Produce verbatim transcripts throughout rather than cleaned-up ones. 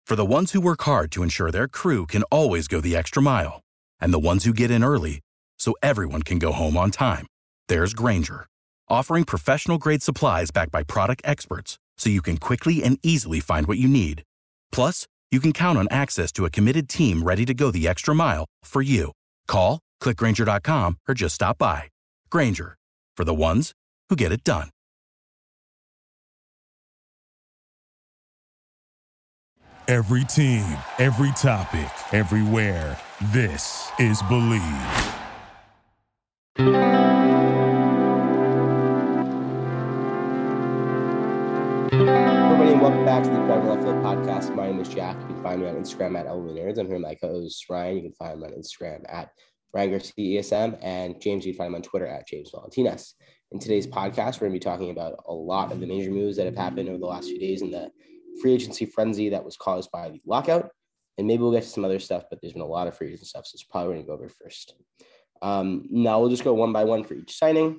For the ones who work hard to ensure their crew can always go the extra mile, and the ones who get in early so everyone can go home on time, there's Grainger, offering professional-grade supplies backed by product experts so you can quickly and easily find what you need. Plus, you can count on access to a committed team ready to go the extra mile for you. Call, click Grainger dot com, or just stop by. Grainger, for the ones who get it done. Every team, every topic, everywhere. This is Believe. Everybody, and welcome back to the Incredible Left Field podcast. My name is Jack. You can find me on Instagram at Elway Nerds. I'm here with my co-host Ryan. You can find him on Instagram at Ryan Garcia E S M, and James, you can find him on Twitter at James Valentinas. In today's podcast, we're going to be talking about a lot of the major moves that have happened over the last few days in the free agency frenzy that was caused by the lockout, and maybe we'll get to some other stuff, but there's been a lot of free agency stuff, so it's probably going to go over first. Um, now we'll just go one by one for each signing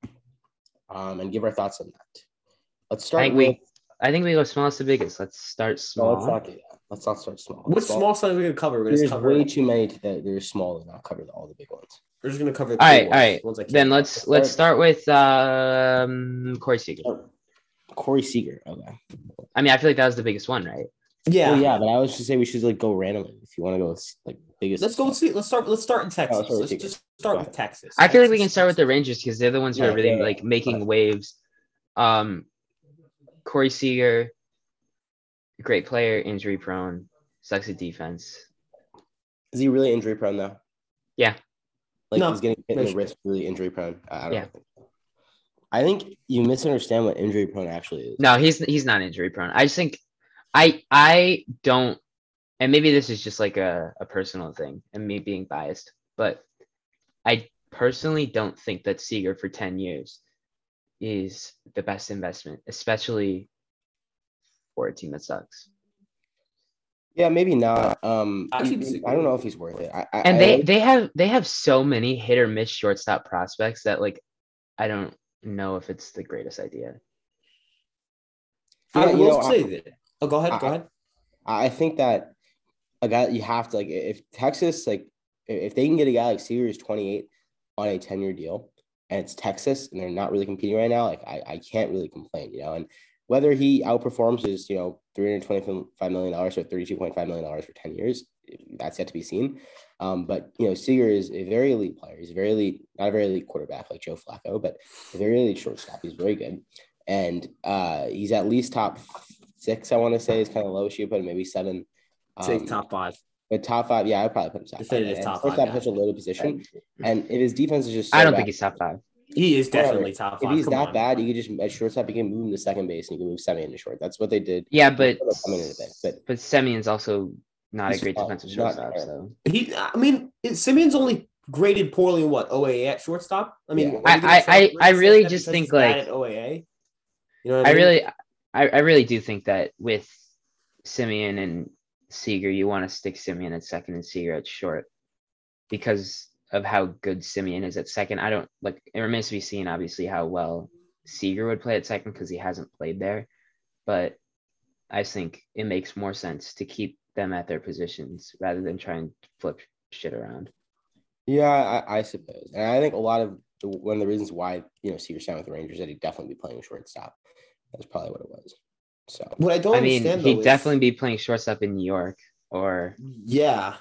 um, and give our thoughts on that. Let's start I think with... we, I think we go smallest to biggest. Let's start small. No, let's not do that. Let's not start small. What small, small signs are we going to cover? We're going to There's cover way too many to, that they're small and not cover all the big ones. We're just going to cover. All right, all ones, right. ones I can't Then cover. let's let's start with um, Corey Seager. Oh, Corey Seager. Okay. I mean, I feel like that was the biggest one, right? Yeah, Well, yeah, but I was just say we should like go randomly if you want to go with, like biggest. Let's go and see. Let's start. Let's start in Texas. let's start with let's Seager. just start Go with Texas. I feel like we can Texas. start with the Rangers because they're the ones who Yeah, are really yeah, yeah. like making waves. Um, Corey Seager, great player, injury prone, sucks at defense. Is he really injury prone though? Yeah. Like No, he's getting hit in the no, wrist, really injury prone. I I don't Yeah. think so. I think you misunderstand what injury prone actually is. No, he's he's not injury prone. I just think I I don't, and maybe this is just like a, a personal thing and me being biased, but I personally don't think that Seager for ten years is the best investment, especially for a team that sucks. Yeah, maybe not. Um, I I, actually disagree. I don't know if he's worth it. I, I, And I they like- they have they have so many hit or miss shortstop prospects that like I don't know if it's the greatest idea. Yeah, I you will know, I- say that. Oh, go ahead. Go I- ahead. I think that a guy you have to like if Texas like if they can get a guy like Seager who's twenty-eight on a ten-year deal and it's Texas and they're not really competing right now, like I, I can't really complain, you know. And whether he outperforms his, you know, three hundred twenty-five million dollars or thirty-two point five million dollars for ten years, that's yet to be seen. Um, but you know, Seager is a very elite player. He's a very elite, not a very elite quarterback like Joe Flacco, but a very elite shortstop. He's very good. And uh, he's at least top six, I want to say, is kind of low issue, but maybe seven. Say Um, top five. But top five, yeah, I'd probably put him top Definitive five. top First five, off, such a yeah. loaded position, and if his defense is just, so I don't bad, think he's top five. He is whatever. definitely top If five. he's Come that on. bad, you could just at shortstop, you can move him to second base, and you can move Semien to short. That's what they did. Yeah, but Coming in a bit, but but Semion's also not a He's great not- defensive he's not shortstop. terrible. So He, I mean, it, Simeon's only graded poorly in what O A A at shortstop. I mean, Yeah. are you gonna I- try I- to I say really that just because think, he's bad like- at O A A. You know what I I mean? really, I, I really do think that with Simeon and Seager, you want to stick Simeon at second and Seager at short because of how good Simeon is at second. I don't like. It remains to be seen, obviously, how well Seager would play at second because he hasn't played there. But I think it makes more sense to keep them at their positions rather than try and flip shit around. yeah, I, I suppose, and I think a lot of the, one of the reasons why you know Seager signed with the Rangers that he'd definitely be playing shortstop. That's probably what it was. So What I don't I mean, understand he'd though is- definitely be playing shortstop in New York or yeah,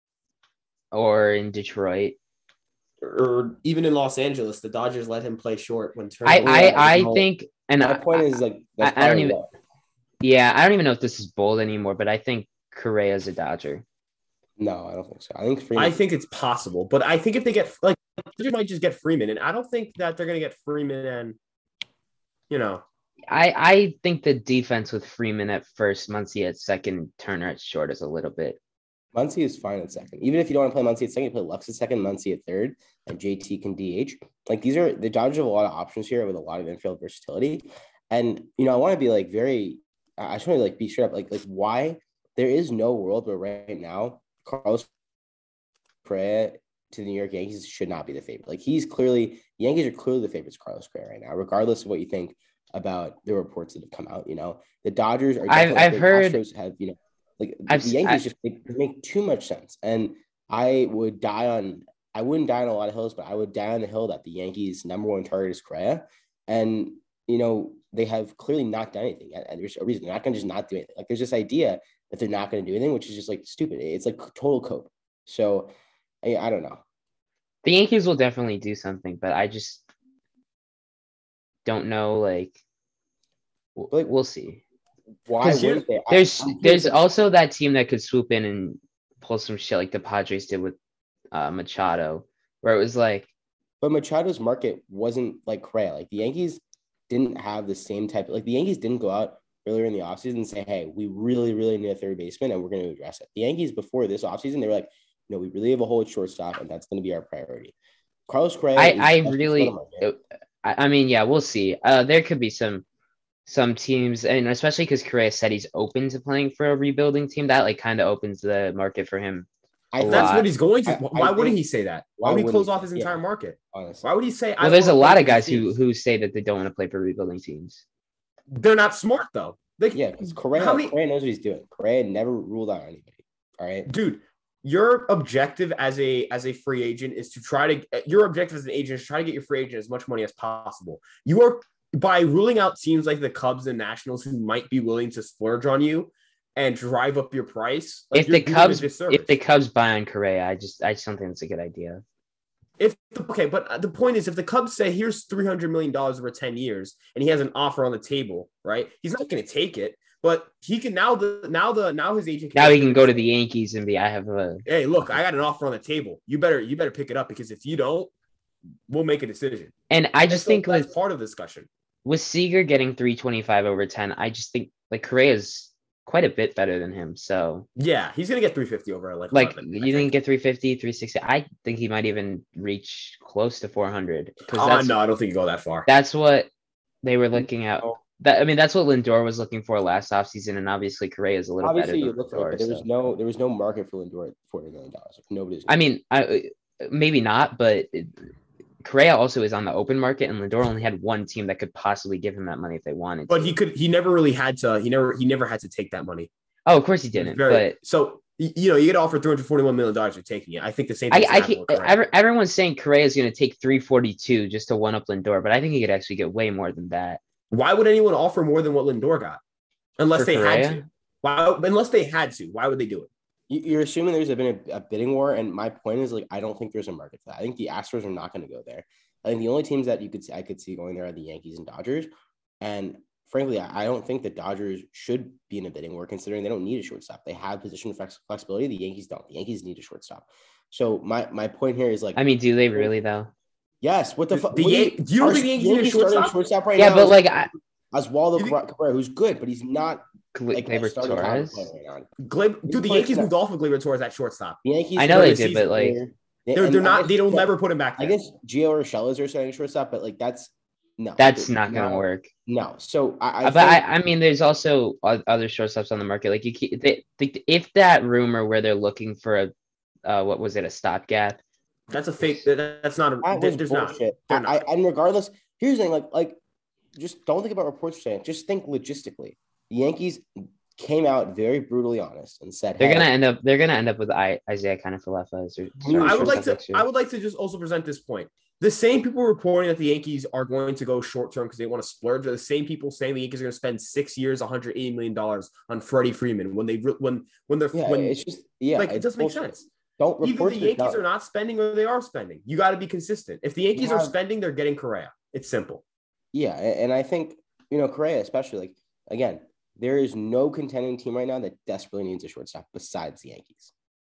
or in Detroit. or even in Los Angeles, the Dodgers let him play short when Turner. I yeah, I, I no, think, and my I, point is like that's I- I don't probably even- what- yeah, I don't even know if this is bold anymore, but I think Correa's a Dodger. No, I don't think so. I think Freeman. I think it's possible, but I think if they get like, they might just get Freeman, and I don't think that they're going to get Freeman and, you know, I I think the defense with Freeman at first, Muncy at second, Turner at short is a little bit. Muncy is fine at second. Even if you don't want to play Muncy at second, you play Lux at second, Muncy at third, and J T can D H. Like these are the Dodgers have a lot of options here with a lot of infield versatility. And you know, I want to be like very. I just want to like be straight up like like why there is no world where right now Carlos Correa to the New York Yankees should not be the favorite. Like he's clearly Yankees are clearly the favorites for Carlos Correa right now, regardless of what you think about the reports that have come out. You know, the Dodgers are. I've- definitely- I've the heard- Astros have you know. Like the, I've the s- Yankees I, just make, make too much sense. And I would die on I wouldn't die on a lot of hills, but I would die on the hill that the Yankees' number one target is Correa. And you know, they have clearly not done anything. And and there's a reason they're not gonna just not do anything. Like there's this idea that they're not gonna do anything, which is just like stupid. It's like total cope. So I, I don't know. the Yankees will definitely do something, but I just don't know. Like, w- But like, we'll see. why 'Cause wouldn't they? I, There's I'm there's curious, like, also that team that could swoop in and pull some shit like the Padres did with uh, Machado, where it was like, but Machado's market wasn't like Correa. Like the Yankees didn't have the same type. Like the Yankees didn't go out earlier in the offseason and say, hey, we really, really need a third baseman and we're going to address it. The Yankees before this offseason, they were like, no, we really have a hole at shortstop and that's going to be our priority. Carlos Correa I is I definitely still on the really, market. I, I mean, yeah, we'll see. Uh, there could be some some teams, and especially because Correa said he's open to playing for a rebuilding team, that like kind of opens the market for him. I a think That's lot. what he's going to. I- Why I wouldn't think- he say that? why Why would he wouldn't close he? off his Yeah. entire market? honestly. Why would he say? I Well, there's a wanna lot play of for these guys who teams? who say that they don't want to play for rebuilding teams. They're not smart though. They, Yeah, because Correa, How many- Correa knows what he's doing. Correa never ruled out anybody. All right. dude, your objective as a as a free agent is to try to your objective as an agent is to try to get your free agent as much money as possible. You are by ruling out teams like the Cubs and Nationals who might be willing to splurge on you and drive up your price. like, If you're the doing a Cubs, disservice. if the Cubs buy on Correa, I just I just don't think it's a good idea. If okay, but the point is, if the Cubs say here's three hundred million dollars over ten years, and he has an offer on the table, right? He's not going to take it, but he can now the now the now his agent Now he can go to the Yankees and be, I have a. Hey, look, I got an offer on the table. You better you better pick it up because if you don't, we'll make a decision. And I just So think that's with part of the discussion. with Seager getting three twenty-five over ten, I just think like Correa's quite a bit better than him. So Yeah, he's gonna get three fifty over like like eleven, I you think. didn't get three fifty, three sixty. I think he might even reach close to four hundred because Oh, that's no, I don't think you go that far. that's what they were looking at. No. That I mean, that's what Lindor was looking for last offseason, and obviously Correa is a little Obviously, you better than look for it, Lindor. but there was so. no there was no market for Lindor at forty million dollars. Like nobody's. I mean, I maybe not, but it, Correa also is on the open market, and Lindor only had one team that could possibly give him that money if they wanted. But to. he could he never really had to he never he never had to take that money. Oh, of course he It was didn't. very- but so y- you know, you get offered three hundred forty-one million dollars, you're taking it. I think the same I, thing. I can't, every, everyone's saying Correa is going to take three forty-two just to one up Lindor, but I think he could actually get way more than that. Why would anyone offer more than what Lindor got? Unless For they had Correa? to. Why unless they had to, why would they do it? You- You're assuming there's been a, a bidding war, and my point is like I don't think there's a market for that. I think the Astros are not going to go there. I think the only teams that you could see, I could see going there are the Yankees and Dodgers, and frankly, I I don't think the Dodgers should be in a bidding war considering they don't need a shortstop. They have position flex- flexibility. The Yankees don't. The Yankees need a shortstop. So my my point here is like, I mean, do they really though? yes, what the fuck? The Yan- you don't think the Yankees need a shortstop? shortstop right Yeah, now? but is like I, Oswaldo You think- Cabrera, who's good, but he's not like a Gleyber starting caliber Torres. player right now. Gleb, dude, the plays Yankees that- moved off of Gleyber Torres at shortstop. The Yankees. I know they during the did, but, season like, were- They're, and they're I not. guess- They don't yeah, never put him back I there. guess Gio Urshela is their starting shortstop, but like that's no, That's Like, not going to no, work. No, so I, I Uh, but I, think- I mean, there's also o- other shortstops on the market. Like you, keep, they, they, if that rumor where they're looking for a, uh, what was it, a stopgap? That's a fake. that- That's not a. that there- was there's not. bullshit. They're I, not. I, and regardless, here's the thing: like, like, just don't think about reports saying. it. Just think logistically. The Yankees came out very brutally honest and said They're hey, gonna end up. They're gonna end up with I, Isaiah Kiner-Falefa as their starting I would like shortstop to. next year. I would like to just also present this point. The same people reporting that the Yankees are going to go short term because they want to splurge are the same people saying the Yankees are going to spend six years, one hundred eighty million dollars on Freddie Freeman when they re- when when they're Yeah, when it's just yeah, like it it's doesn't make bullshit. sense. Don't Either report the Yankees are not spending or they are spending. You got to be consistent. If the Yankees are have- spending, they're getting Correa. It's simple. Yeah, a- and I think you know Correa, especially like again, there is no contending team right now that desperately needs a shortstop besides the Yankees.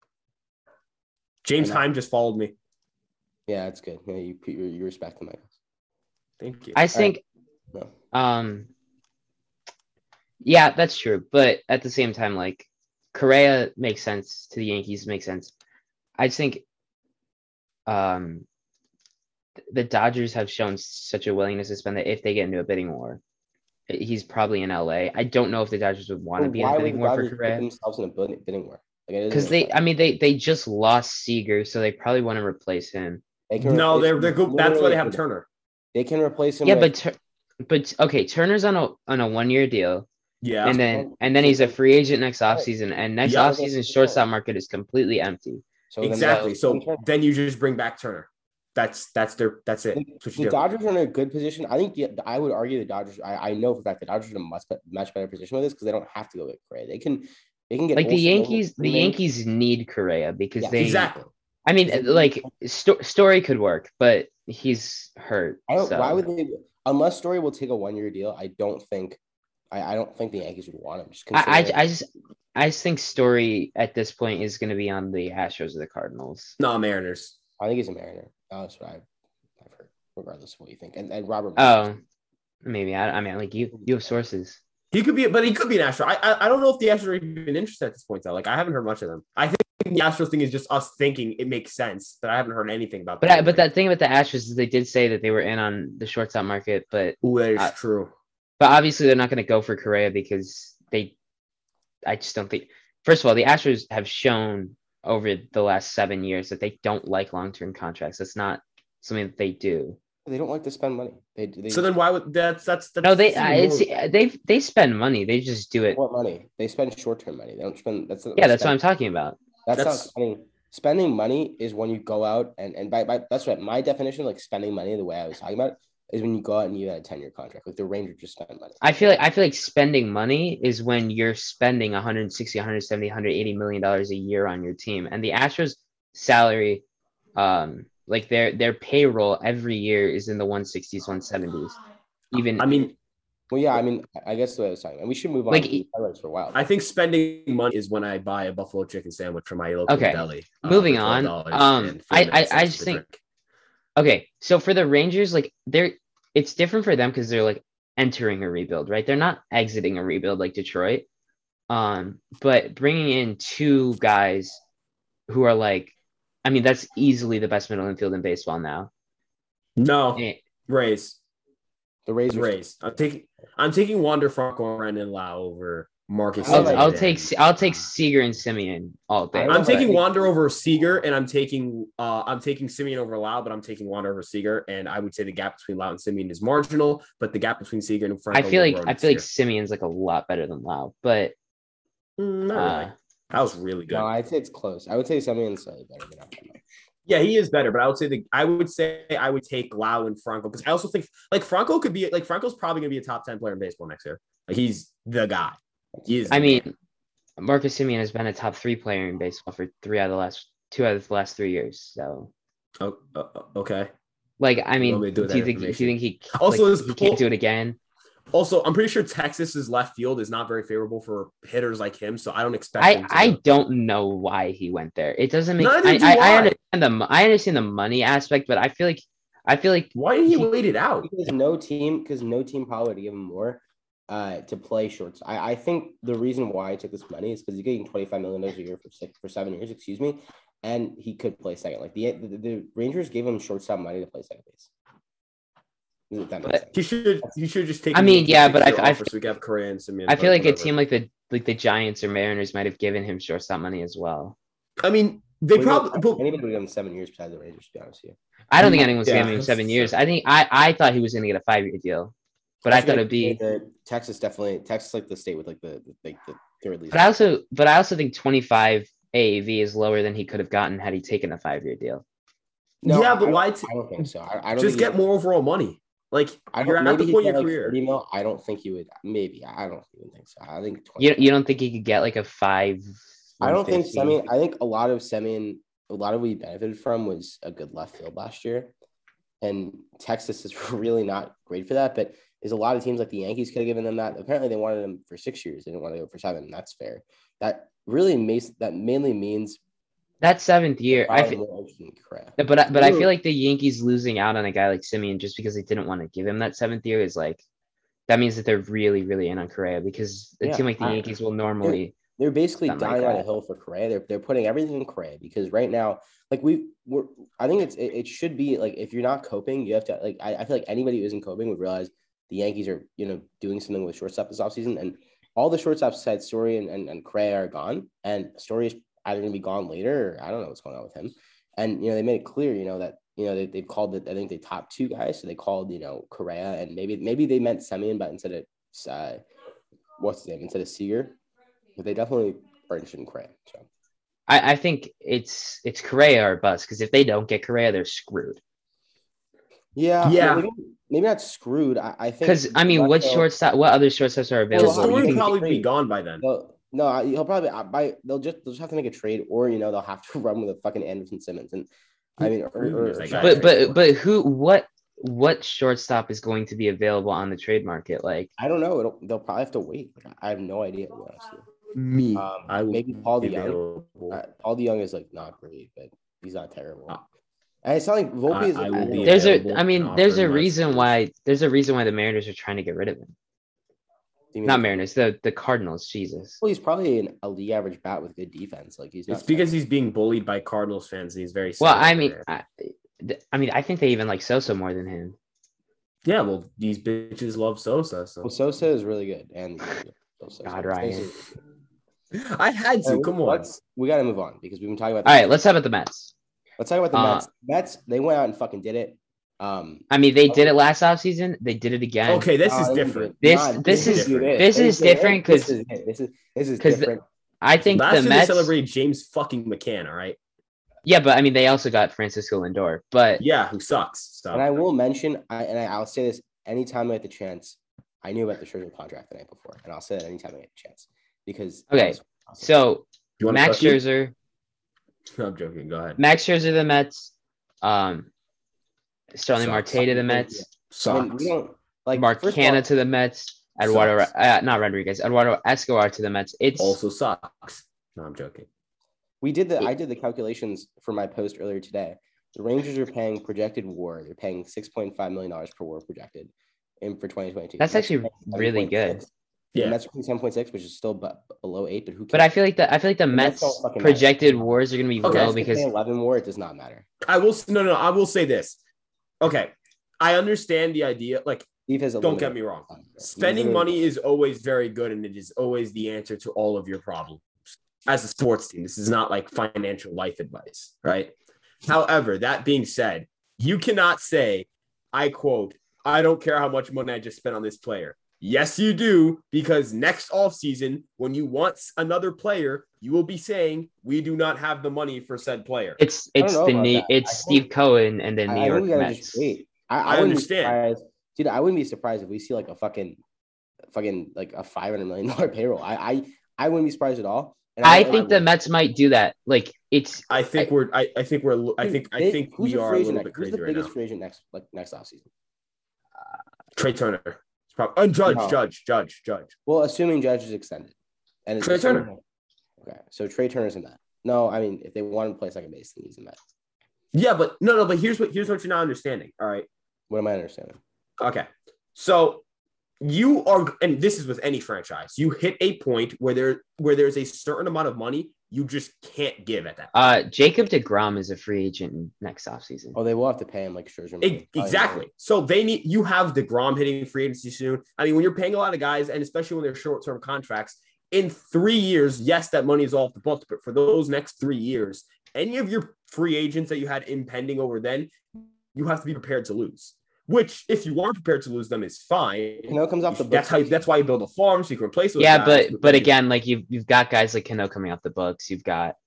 James I know. Heim just followed me. Yeah, that's good. Yeah, you you, you respect him, I guess. Thank you. I think, No. um, yeah, that's true. But at the same time, like Correa makes sense to the Yankees. Makes sense. I think, um, the Dodgers have shown such a willingness to spend that if they get into a bidding war, he's probably in L A. I don't know if the Dodgers would want to But be in why a would bidding the war for Dodgers put Correa themselves in a bidding, bidding war? Like, it doesn't because make they. sense. I mean, they they just lost Seager, so they probably want to replace him. They can no, replace they're him they're good. That's why literally they have with- Turner. They can replace him. Yeah, with, but Tur- but okay, Turner's on a on a one year deal. Yeah. And then and then he's a free agent next offseason. And next Yeah. offseason, shortstop market is completely empty. So then Exactly. that's- So then you just bring back Turner. That's that's their that's it. The, That's what the you do. Dodgers are in a good position. I think the, I would argue the Dodgers. I, I know for a fact the Dodgers are in a much, be- much better position with this because they don't have to go get Correa. They can they can get Like the Olson over Yankees, the Freeman. Yankees need Correa because Yeah, they Exactly. I mean, Because they- like sto- Story could work, but he's hurt. I don't. so. Why would they? Unless Story will take a one year deal, I don't think. I, I don't think the Yankees would want him. Just I, I considering- I just I just think Story at this point is going to be on the Astros or the Cardinals. No, Mariners. I think he's a Mariner. Oh, that's what I, I've heard. Regardless of what you think, and and Robert. Oh, maybe I, I mean, like you you have sources. He could be, but he could be an Astro. I, I I don't know if the Astros are even interested at this point though. Like I haven't heard much of them. I think the Astros thing is just us thinking it makes sense, but I haven't heard anything about. But that I, but that thing with the Astros is they did say that they were in on the shortstop market, but Ooh, that is uh, true. but obviously they're not going to go for Correa because they. I just don't think. First of all, the Astros have shown over the last seven years that they don't like long term contracts. That's not something that they do. They don't like to spend money. They, they So then why would that's that's, that's No, they even uh, it's more- they they spend money. They just do it. what money? They spend short term money. They don't spend. That's Yeah, that's what I'm talking about. That's, That's- not spending. Spending money is when you go out and and by, by that's right. My definition of like spending money, the way I was talking about it, is when you go out and you have a ten year contract. Like the Rangers just spend money. I feel like I feel like spending money is when you're spending one sixty, one seventy, one eighty million dollars a year on your team. And the Astros salary, um, like their their payroll every year is in the one sixties, one seventies. Even I mean, Well, yeah, I mean, I guess the way I was talking, and we should move on Like, to the highlights for a while. I think spending money is when I buy a buffalo chicken sandwich from my local Okay, deli. uh, moving for on, twelve dollars um, and I- forty-nine I- I cents just per think- drink. okay, so for the Rangers, like they're it's different for them because they're like entering a rebuild, right? They're not exiting a rebuild like Detroit. Um, but bringing in two guys who are like, I mean, that's easily the best middle infield in baseball now. No, Eh, Rays. the Razors. Rays. I'm taking I'm taking Wander Franco and Brandon Lau over Marcus. I I'll, like I'll Semien. take Se- I'll take Seager and Simeon all day. I I'm love it. taking I think- Wander over Seager, and I'm taking uh I'm taking Simeon over Lau, but I'm taking Wander over Seager, and I would say the gap between Lau and Simeon is marginal, but the gap between Seager and I Franco. feel will like grow I this feel like year. Simeon's like a lot better than Lau, but Mm, not uh, really. That was really good. No, I'd say it's close. I would say Simeon's slightly better than that. Yeah, he is better, but I would say the I would say I would take Lau and Franco because I also think like Franco could be like Franco's probably gonna be a top ten player in baseball next year. Like he's the guy. He is. I the mean, man. Marcus Simeon has been a top three player in baseball for three out of the last two out of the last three years. So, oh, uh, okay. like, I mean, want me to do do, with you that think do you information? think he Also, like, this he can't pull- do it again? Also, I'm pretty sure Texas's left field is not very favorable for hitters like him, so I don't expect. him I to, I don't know why he went there. It doesn't make. Neither I, do I, I I. understand the mo- I understand the money aspect, but I feel like I feel like Why did he he- wait it out? Because no team, because no team probably would give him more uh, to play shorts. I, I think the reason why I took this money is because he's getting twenty-five million dollars a year for six for seven years, excuse me, and he could play second. Like the the, the Rangers gave him shortstop money to play second base. If that makes But- sense. He should. He should just take. I mean, yeah, but I- I- so we can have Correa and Simeon. I feel but like a whatever. team like the like the Giants or Mariners might have given him shortstop money as well. I mean, they We probably. don't- But, anybody would give him seven years besides the Rangers, to be honest with you. I don't think Mm, anyone's yeah, giving him seven that's- years. I think I I thought he was going to get a five year deal, but I thought it'd be. The- Texas definitely Texas like the state with like the like the third least. But I also but I also think twenty-five A A V is lower than he could have gotten had he taken a five year deal. No, yeah, I but don't- why? T- I don't think so. I, I don't just think get he- more overall money. Like I you're don't, at maybe the he'd point get in your like career. thirty mil. I don't think he would. Maybe I don't even think so. I think twenty. You you don't think he could get like a five? I don't think one fifty? Semien. I think a lot of Semien, a lot of what he benefited from was a good left field last year, and Texas is really not great for that. But there's a lot of teams like the Yankees could have given them that. Apparently, they wanted him for six years. They didn't want to go for seven. That's fair. That really makes that mainly means. That seventh year, I probably feel, more interesting than Correa. but I- but I Ooh. feel like the Yankees losing out on a guy like Simeon just because they didn't want to give him that seventh year is like that means that they're really really in on Correa because a Yeah, team like the I- Yankees will normally. They're basically Something like dying on a that. hill for Correa. They're they're putting everything in Correa because right now, like we we're, I think it's it, it should be like if you're not coping, you have to like I, I feel like anybody who isn't coping would realize the Yankees are you know doing something with shortstop this offseason and all the shortstops besides Story and, and, and Correa are gone and Story is either gonna be gone later or I don't know what's going on with him. And you know they made it clear you know that you know they they've called it I think they top two guys so they called you know Correa and maybe maybe they meant Semien but instead of uh, what's his name instead of Seager, but they definitely are interested in Correa. So I, I think it's it's Correa or bust because if they don't get Correa, they're screwed. yeah, Yeah. maybe, maybe not screwed. I, I think Because I mean, what Bledsoe- shortstop? What other shortstops are Well, available? Well, Story you will can probably trade. be gone by then. they'll- no, I- he'll probably I, by they'll just they'll just have to make a trade, or you know they'll have to run with a fucking Anderson Simmons, and I mean, or, Who or, is that or guy? but Right. but but who? What what shortstop is going to be available on the trade market? Like I don't know. It'll, they'll probably have to wait. Like, I have no idea. To be honest with you. Me. Um, I will maybe Paul be DeYoung. available. Uh, Paul DeYoung is like not great, but he's not terrible. Uh, and it's not like Volpe I- is. I will be there's a. available I mean, and there's a offering my reason service. why. There's a reason why the Mariners are trying to get rid of him. You mean- Not Mariners. The the Cardinals. Jesus. Well, he's probably an, a league average bat with good defense. Like he's. It's not because he's being bullied by Cardinals fans and he's very Well, sad I over mean, there. I, th- I mean, I think they even like Sosa more than him. Yeah, well, these bitches love Sosa. So Well, Sosa is really good, and Sosa- God, Sosa Ryan. is really good. I had to. Alright, Come on. let's- we got to move on because we've been talking about. All right, let's talk about the Mets. let's talk about the uh, Mets. Mets, they went out and fucking did it. Um, I mean, they did it last offseason. They did it again. Okay, this no, is they didn't different. do it. This- Nah, this is- different. this They is did it. different 'cause- this is it. this is this is 'cause the- different. I think Last the year they Mets. celebrated James fucking McCann. All right. Yeah, but I mean, they also got Francisco Lindor. But Yeah, who sucks? So And I will mention, I and I, I'll say this anytime I get the chance. I knew about the Scherzer contract the night before, and I'll say it anytime I get the chance because. Okay, it was awesome. so you want Max cookie? Scherzer, I'm joking. Go ahead. Max Scherzer, the Mets. Um, Starling Sucks. Marte to the Mets. I mean, Sucks. we don't like Mark first of Canna all, to the Mets. Eduardo, Sucks. uh, not Rodriguez. Eduardo Escobar to the Mets. It's Also sucks. No, I'm joking. We did the I did the calculations for my post earlier today. The Rangers are paying projected WAR. They're paying six point five million dollars per WAR projected in for twenty twenty-two. That's actually really good. Yeah, Yeah. that's seven point six, which is still b- below eight. But who? But I feel like the I feel like the Mets Mets don't fucking projected matter. wars are gonna be Okay. low because eleven WAR, it does not matter. I will. No, no, no. I will say this. Okay, I understand the idea. Like, Steve has a don't limited get me wrong. time. Spending Literally- money is always very good, and it is always the answer to all of your problems. As a sports team, this is not like financial life advice, right? However, that being said, you cannot say, I quote, I don't care how much money I just spent on this player. Yes, you do, because next offseason, when you want another player, you will be saying, we do not have the money for said player. it's I don't it's know the about New, that. it's I Steve think- Cohen and the I, New I York think we gotta Mets. just wait. I, I I, wouldn't understand. Be surprised, dude. I wouldn't be surprised if we see like a fucking, fucking like a five hundred million dollar payroll. I, I, I wouldn't be surprised at all. And I and think the Mets might do that. Like it's I think we're I, I think we're I Dude, think I they- think who's we the are free a agent little next- bit Who's crazy the right biggest now. free agent next like next offseason? Trey Turner. It's probably and Judge, No. Judge, Judge, Judge. Well, assuming Judge is extended, and it's Trey Turner. Okay, so Trey Turner's in that. No, I mean if they want him to play second base, then he's in that. Yeah, but no, no, but here's what here's what you're not understanding. All right. What am I understanding? Okay. So you are, and this is with any franchise, you hit a point where there where there's a certain amount of money you just can't give at that. uh Jacob deGrom is a free agent next offseason. Oh, they will have to pay him like Scherzer. money. E- Exactly. So they need you have DeGrom hitting free agency soon. I mean, when you're paying a lot of guys, and especially when they're short-term contracts, in three years, yes, that money is off the books, but for those next three years, any of your free agents that you had impending over then, you have to be prepared to lose. Which, if you aren't prepared to lose them, is fine. Cano comes off the That's books. how. That's why you build a farm so you can replace those Yeah, guys. but but again, like you've you've got guys like Cano coming off the books. You've got,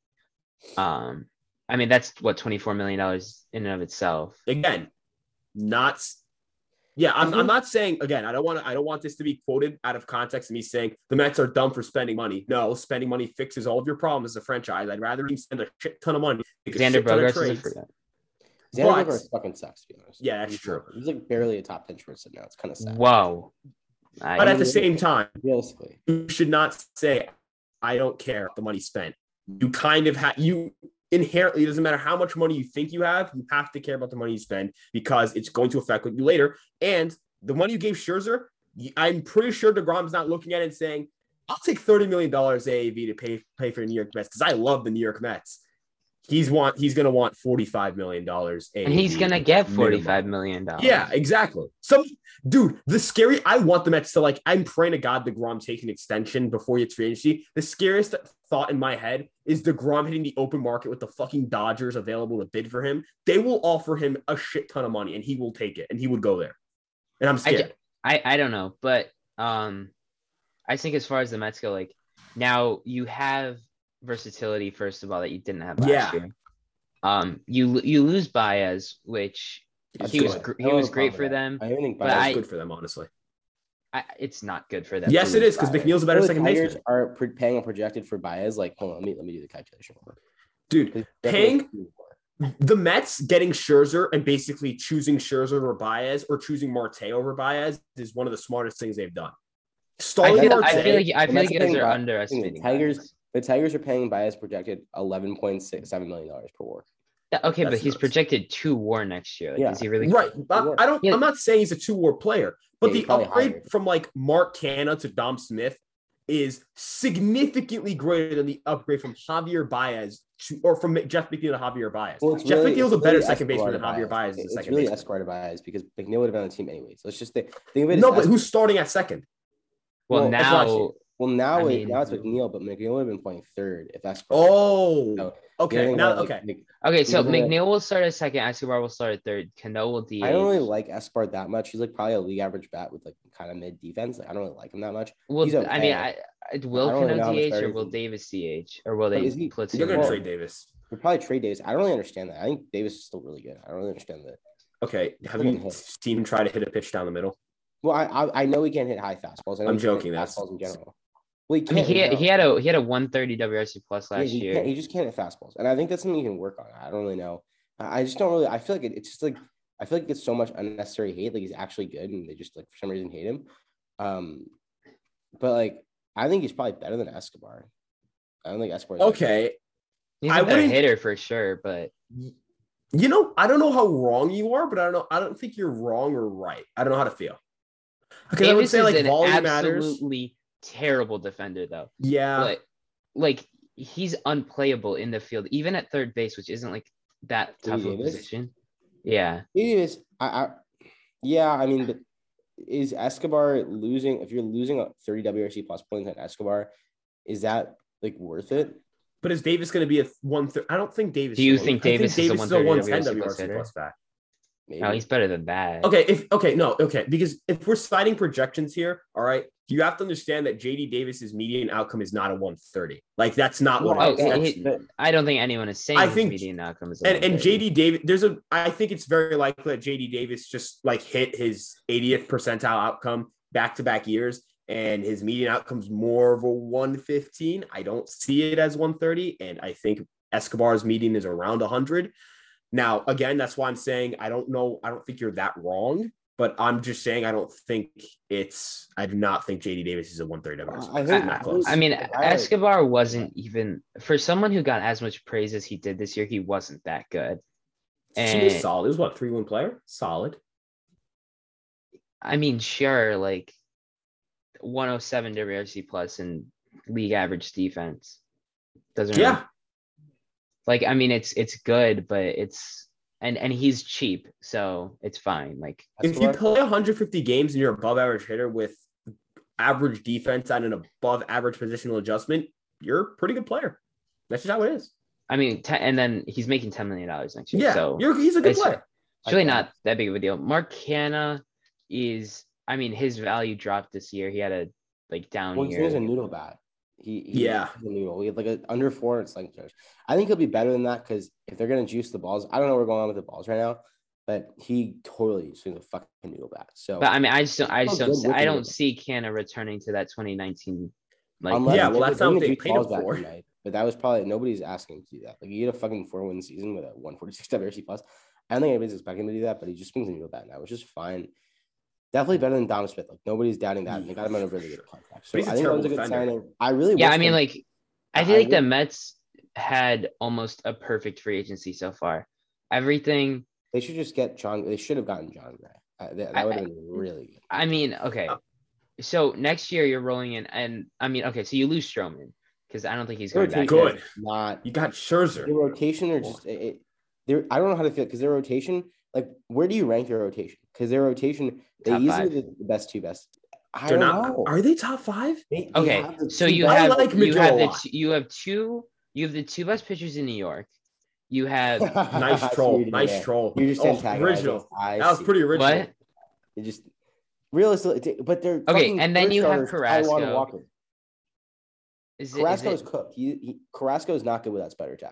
um, I mean that's what twenty-four million dollars in and of itself. again, not. Yeah, I'm, I'm not saying again. I don't want to. I don't want this to be quoted out of context. And me saying the Mets are dumb for spending money. No, spending money fixes all of your problems as a franchise. I'd rather you spend a shit ton of money. Make a Xander shit ton of Bogaerts is a trades. free agent. Xander but- Bogaerts fucking sucks, to be honest. Yeah, that's He's true. He's like barely a top ten shortstop now. It's kind of sad. Whoa. But I, at the same time, Realistically, you should not say, "I don't care the money spent." You kind of have you inherently. It doesn't matter how much money you think you have. You have to care about the money you spend because it's going to affect you later. And the money you gave Scherzer, I'm pretty sure DeGrom's not looking at it and saying, "I'll take thirty million dollars A A V to pay pay for the New York Mets," because I love the New York Mets. He's want he's gonna want forty-five million dollars A A V. and he's gonna get minimum. forty-five million dollars. Yeah, exactly. So, dude, the scary. I want the Mets to like. I'm praying to God DeGrom take an extension before he hits free agency. The scariest thought in my head is DeGrom hitting the open market with the fucking Dodgers available to bid for him. They will offer him a shit ton of money, and he will take it, and he would go there. And I'm I, scared. ju- I I don't know, but um, I think as far as the Mets go, like now you have versatility first of all that you didn't have last Yeah. year. Um, you you lose Baez, which That's he was good. gr- I he don't was have a great problem for with that. them. I don't think but That's I- good for them, honestly. I, it's not good for them. Yes, to it lose is because Baez. McNeil's a better The second Tigers baseman. are pre- paying a projected for Baez. Like, hold on, let me let me do the calculation. real quick. Dude, 'Cause paying definitely- the Mets getting Scherzer and basically choosing Scherzer over Baez or choosing Marte over Baez is one of the smartest things they've done. I Starting feel, Marte, I feel like I The feel like Mets you are guys paying are Ba- underestimating the Tigers. Baez. The Tigers are paying Baez projected eleven point six seven million dollars per war. Yeah, okay, but That's he's nuts. projected to WAR next year. Like, Yeah. is he really right? I, I don't. Yeah. I'm not saying he's a two-war player, but Yeah, he's the probably upgrade higher. from like Mark Canna to Dom Smith is significantly greater than the upgrade from Javier Baez to, or from Jeff McNeil to Javier Baez. Well, it's Jeff really, McNeil's a it's better really second Escobar baseman than to Javier Baez is a It's second really baseman. Escobar to Baez because McNeil would have been on the team anyways. Let's just think, think of it as No, but Escobar. who's starting at second? Well, Well, that's what I'm saying. now Well, now I it, mean- now it's McNeil, but McNeil would have been playing third if that's. Oh, So, okay. you know, Now, like- okay. like, okay, so Even though- McNeil will start at second, Escobar will start at third, Cano will D H. I don't really like Escobar that much. He's like probably a league average bat with like kind of mid defense. Like I don't really like him that much. Well, he's I mean, okay. I, I will I don't really know Cano how much D H better or he will can- Davis D H or will But they is he- platoon? You're gonna Well- trade Davis. We'll probably trade Davis. I don't really understand that. I think Davis is still really good. I don't really understand that. Okay. Have Fucking you hit. seen him try to hit a pitch down the middle? Well, I I, I know he can't hit high fastballs. I know I'm he can't hit joking, that's- fastballs in general. Well, he I mean, can't. he had, in he general. had a he had a one thirty W R C plus Yeah, last he year. can't. He just can't hit fastballs, and I think that's something you can work on. I don't really know. I I just don't really. I feel like it, it's just like I feel like it's so much unnecessary hate. Like he's actually good, and they just like for some reason hate him. Um, but like I think he's probably better than Escobar. I don't think Escobar. Okay. He's I a better wouldn't- hitter for sure, but You know, I don't know how wrong you are, but I don't know. I don't think you're wrong or right. I don't know how to feel. Because I would Davis say is like an volume matters. absolutely terrible defender, though. Yeah. But like he's unplayable in the field, even at third base, which isn't like that J D tough of a Davis? position. Yeah, Davis. I, I. Yeah, I mean, but is Escobar losing? If you're losing a thirty W R C plus points on Escobar, is that like worth it? But is Davis going to be a one? Thir- I don't think Davis. Do you is a- think I Davis is a Davis is a one ten W R C W R plus C hitter? plus back. Maybe. no, he's better than that. Okay, if okay, no, okay, because if we're citing projections here, all right, you have to understand that J D Davis's median outcome is not a one thirty. Like that's not what. Oh, it is. That's- he- I don't think anyone is saying I his think- median outcome is. a and and 130. J D Davis, there's a. I think it's very likely that J D Davis just like hit his eightieth percentile outcome back to back years, and his median outcome's more of a one fifteen. I don't see it as one thirty, and I think Escobar's median is around one hundred. Now, again, that's why I'm saying I don't know. I don't think you're that wrong, but I'm just saying I don't think it's. I do not think J D Davis is a one thirty. I I think- think not close. I mean, I like- Escobar wasn't even for someone who got as much praise as he did this year. He wasn't that good. He was And solid. He was what three one player? Solid. I mean, sure, like one oh seven W R C plus and league average defense doesn't. really- Yeah. like I mean, it's it's good, but it's and and he's cheap, so it's fine. Like If you Escobar? play one hundred fifty games and you're above average hitter with average defense and an above average positional adjustment, you're a pretty good player. That's just how it is. I mean, te- and then he's making ten million dollars next year. Yeah, so you're, he's a good it's- player. It's really Okay. not that big of a deal. Mark Canna is, I mean, his value dropped this year. He had a like down Well, he year. was a noodle bat. He, he Yeah. he's a noodle. He had like a under four and sling charge. I think he'll be better than that because if they're gonna juice the balls, I don't know what's going on with the balls right now, but he totally swings a fucking noodle bat. So But I mean, I just don't, I just Oh, don't, good see, I looking don't noodle. see Canna returning to that twenty nineteen. Like, unless Yeah, he well, did- that's not what didn't they juice paid him balls back for. tonight, but that was probably nobody's asking him to do that. Like he had a fucking four win season with a one forty-six W R C plus. I don't think anybody's expecting him to do that, but he just swings a noodle bat now, which is fine. Definitely better than Dom Smith. Like nobody's doubting that. And they got him on a really good contract. So But he's a I think that was a good terrible defender. signing. I really yeah, wish I mean, them- like, I I- feel I like the would- Mets had almost a perfect free agency so far. Everything. they should just get John. They should have gotten John Gray. Uh, that that I- would have been really good. I mean, okay. Uh, So next year you're rolling in, and I mean, okay, so you lose Stroman because I don't think he's Their going back. rotation Good. is Not You got the Scherzer. rotation or just it, it, they're I don't know how to feel because their rotation, like where do you rank their rotation? Because their rotation, they Top easily five. the the best two best. I They're don't not. know. Are they top five? They- they Okay, have the so two you best- I have like you Miguel have a the lot. t- you have two you have the two best pitchers in New York. You have Nice I see troll. what you did Nice there. troll. You're just Oh, antagonizing. original. I That was see. pretty original. what? You just Realistically, but they're Okay, fucking and then third you have starters, Taijuan Carrasco. and Walker. Is it, Carrasco is is it, cooked. He, he Carrasco is not good with that spider tap.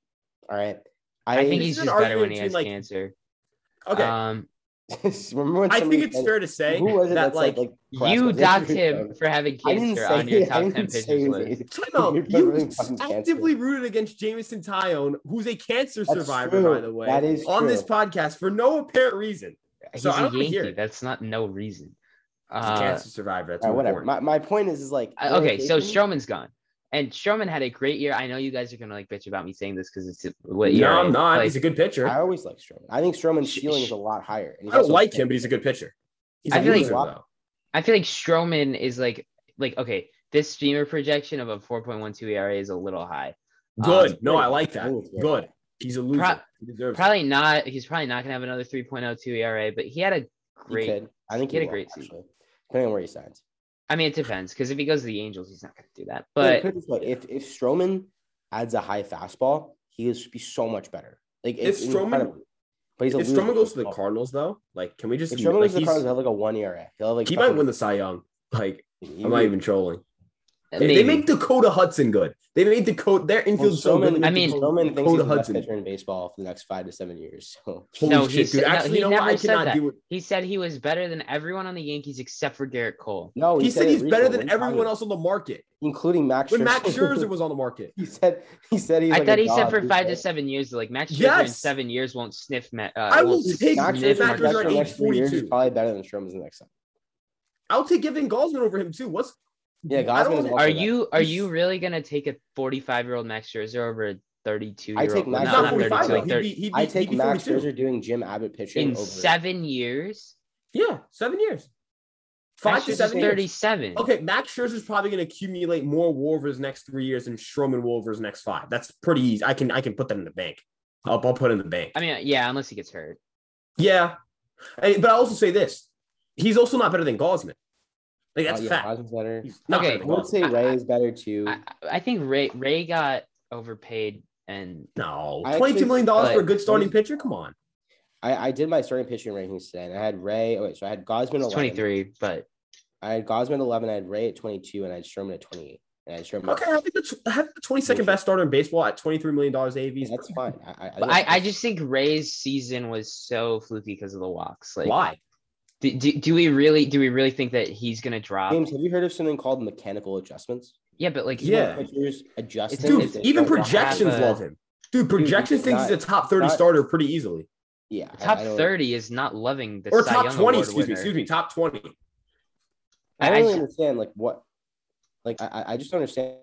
All right. I think This he's is an just better when argument he has between, like- cancer. Okay. Um, remember when I somebody think it's said- fair to say who was it that that like, said, like you Carrasco's docked injury him prone? for having I didn't cancer say on your I top didn't ten say pitchers he- list. time out. You're You fucking fucking cancer. actively rooted against Jameson Tyone, who's a cancer That's survivor, true. by the way, That is on true. this podcast for no apparent reason. He's So I a don't wanna hear Yankee. it. That's not no reason. He's a Uh, cancer survivor. That's All right, more whatever. important. My, my point is, is like I- okay, so rotation- Stroman's gone. And Stroman had a great year. I know you guys are gonna like bitch about me saying this because it's what No, year. I'm not. Like, He's a good pitcher. I always like Stroman. I think Stroman's Sh- ceiling sh- is a lot higher. And he's I don't also- like him, but he's a good pitcher. He's I a feel like- loser, though. I feel like Stroman is like like okay, this streamer projection of a four point one two E R A is a little high. Good. Um, no, I very like good. I that. think it's very Good. good. He's a loser. Pro- he deserves it. Probably not. He's probably not gonna have another three point oh two E R A, but he had a He great. could. I think he he, had a will, great season. actually, depending on where he signs. I mean, it depends because if he goes to the Angels, he's not gonna do that. But But put it this way, if if Stroman adds a high fastball, he would be so much better. Like If it's Stroman- incredible. But he's a If loser Stroman goes to the with Cardinals, though, like, can we just If like, Stroman goes to the he's- Cardinals, he'll have like a one E R A. He'll have like he might win the Cy Young. Like, he, I'm not even trolling. They, maybe. they make Dakota Hudson good. They made Dakota their Well, infield so good. Stroman, they I made mean- Stroman thinks Dakota he's the best Hudson. pitcher in baseball for the next five to seven years. So Holy No, shit, he's- dude. no, Actually, he you know what? never I said cannot that. do it. he said he was better than everyone on the Yankees except for Garrett Cole. no, He, said it he's better recently. than What are you everyone talking else on the market. about? Including Max When Scherzer. Max Scherzer was on the market. he said he said he's I like thought a he said dog. for He five said- to seven years. Like Max Scherzer in Yes. seven years won't sniff. Ma- uh, I will won't take Max sniff Scherzer's Max Marcus Scherzer projection at next age three years is forty-two. probably better than Stroman's the next time. I'll take Gavin Gosman over him too. What's Yeah, I Gosman don't is wanna- also Are better. you are you really gonna take a forty-five year old Max Scherzer over a thirty-two year I old? take Max he's no, not Scherzer not forty-five thirty-two. though. Like He'd thirty, be, he'd be, I he'd take be Max forty-two. Scherzer doing Jim Abbott pitching in over seven years. Yeah, seven years. Five Max to Scherzer's seven years. thirty-seven. Okay, Max Scherzer's probably going to accumulate more WAR over his next three years than Stroman will over his next five. That's pretty easy. I can I can put that in the bank. I'll, I'll put it in the bank. I mean, yeah, unless he gets hurt. Yeah, And- but I also say this: he's also not better than Gosman. Like that's Oh, yeah, fact. Gosman's better. He's not Okay, better I than would Gosman. say Ray is better too. I, I think Ray Ray got overpaid, and No, I twenty-two million dollars actually- for a good starting pitcher. Come on. I, I did my starting pitching rankings today, and I had Ray. Oh wait, so I had Gosman it's eleven. twenty-three. But I had Gosman at eleven. I had Ray at twenty-two, and I had Stroman at twenty-eight. And I had Stroman. Okay, I think the, I have the twenty-second best starter in baseball at twenty-three million dollars A V. That's fine. I, I, but I, I just think Ray's season was so fluky because of the walks. Like, Why? do, do, do we really do we really think that he's gonna drop? James, have you heard of something called mechanical adjustments? Yeah, but like, Yeah. Pitchers adjusting. Dude, if they Even don't want- projections have a- love him. Dude, projections thinks not- he's a top thirty not- starter pretty easily. Yeah, I- top I don't- thirty is not loving the Or Cy top Young twenty, Award excuse me, winner. excuse me, top twenty. I don't I- really I- understand like what, like I I- I just don't understand.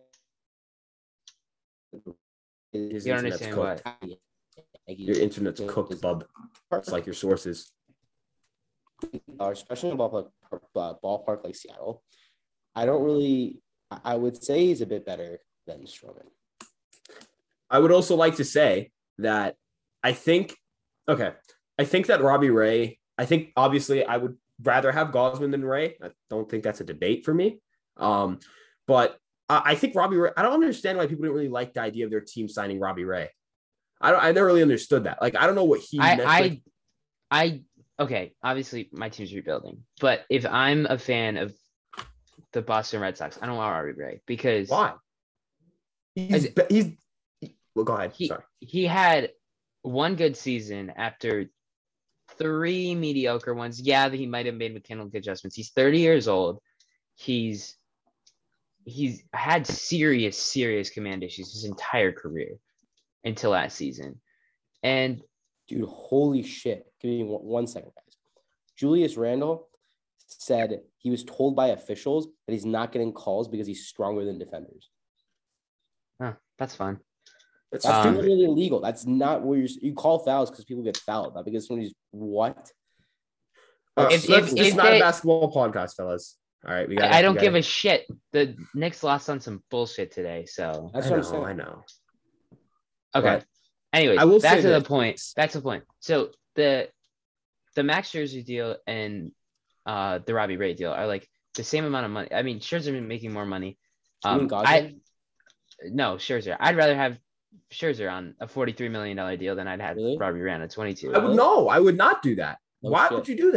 His You don't internet's understand cooked. what? Your internet's cooked, bub. It's like your sources. Or especially in a ballpark, uh, ballpark like Seattle, I don't really. I I would say he's a bit better than Stroman. I would also like to say that I think, okay, I think that Robbie Ray, I think obviously I would rather have Gosman than Ray. I don't think that's a debate for me. Um, but I, I think Robbie Ray, I don't understand why people didn't really like the idea of their team signing Robbie Ray. I don't, I never really understood that. Like, I don't know what he I meant. I like- I okay. Obviously, my team's rebuilding, but if I'm a fan of the Boston Red Sox, I don't want Robbie Ray because why? He's, be- he's, well, go ahead. he Sorry. he had one good season after three mediocre ones. Yeah, that he might have made mechanical adjustments. He's thirty years old. He's he's had serious, serious command issues his entire career until last season. And Dude, holy shit! Give me one, one second, guys. Julius Randle said he was told by officials that he's not getting calls because he's stronger than defenders. huh, that's fine. That's That's Um, literally illegal. That's not where you're. You call fouls because people get fouled, not because somebody's what. Uh, If- so if- that's- this is if not they- a basketball podcast, fellas. All right. We got I, I don't give a shit. The Knicks lost on some bullshit today, so That's I what I'm know, saying. I know. okay. But Anyways, I will back say to the this. point. Back to the point. So the the Max Scherzer deal and uh the Robbie Ray deal are like the same amount of money. I mean, Scherzer been making more money. You mean Um, I Gosman? no Scherzer. I'd rather have Scherzer on a forty-three million dollar deal than I'd have Really? Robbie Ray on a twenty-two. I would no, I would not do that. No Why shit. would you do that?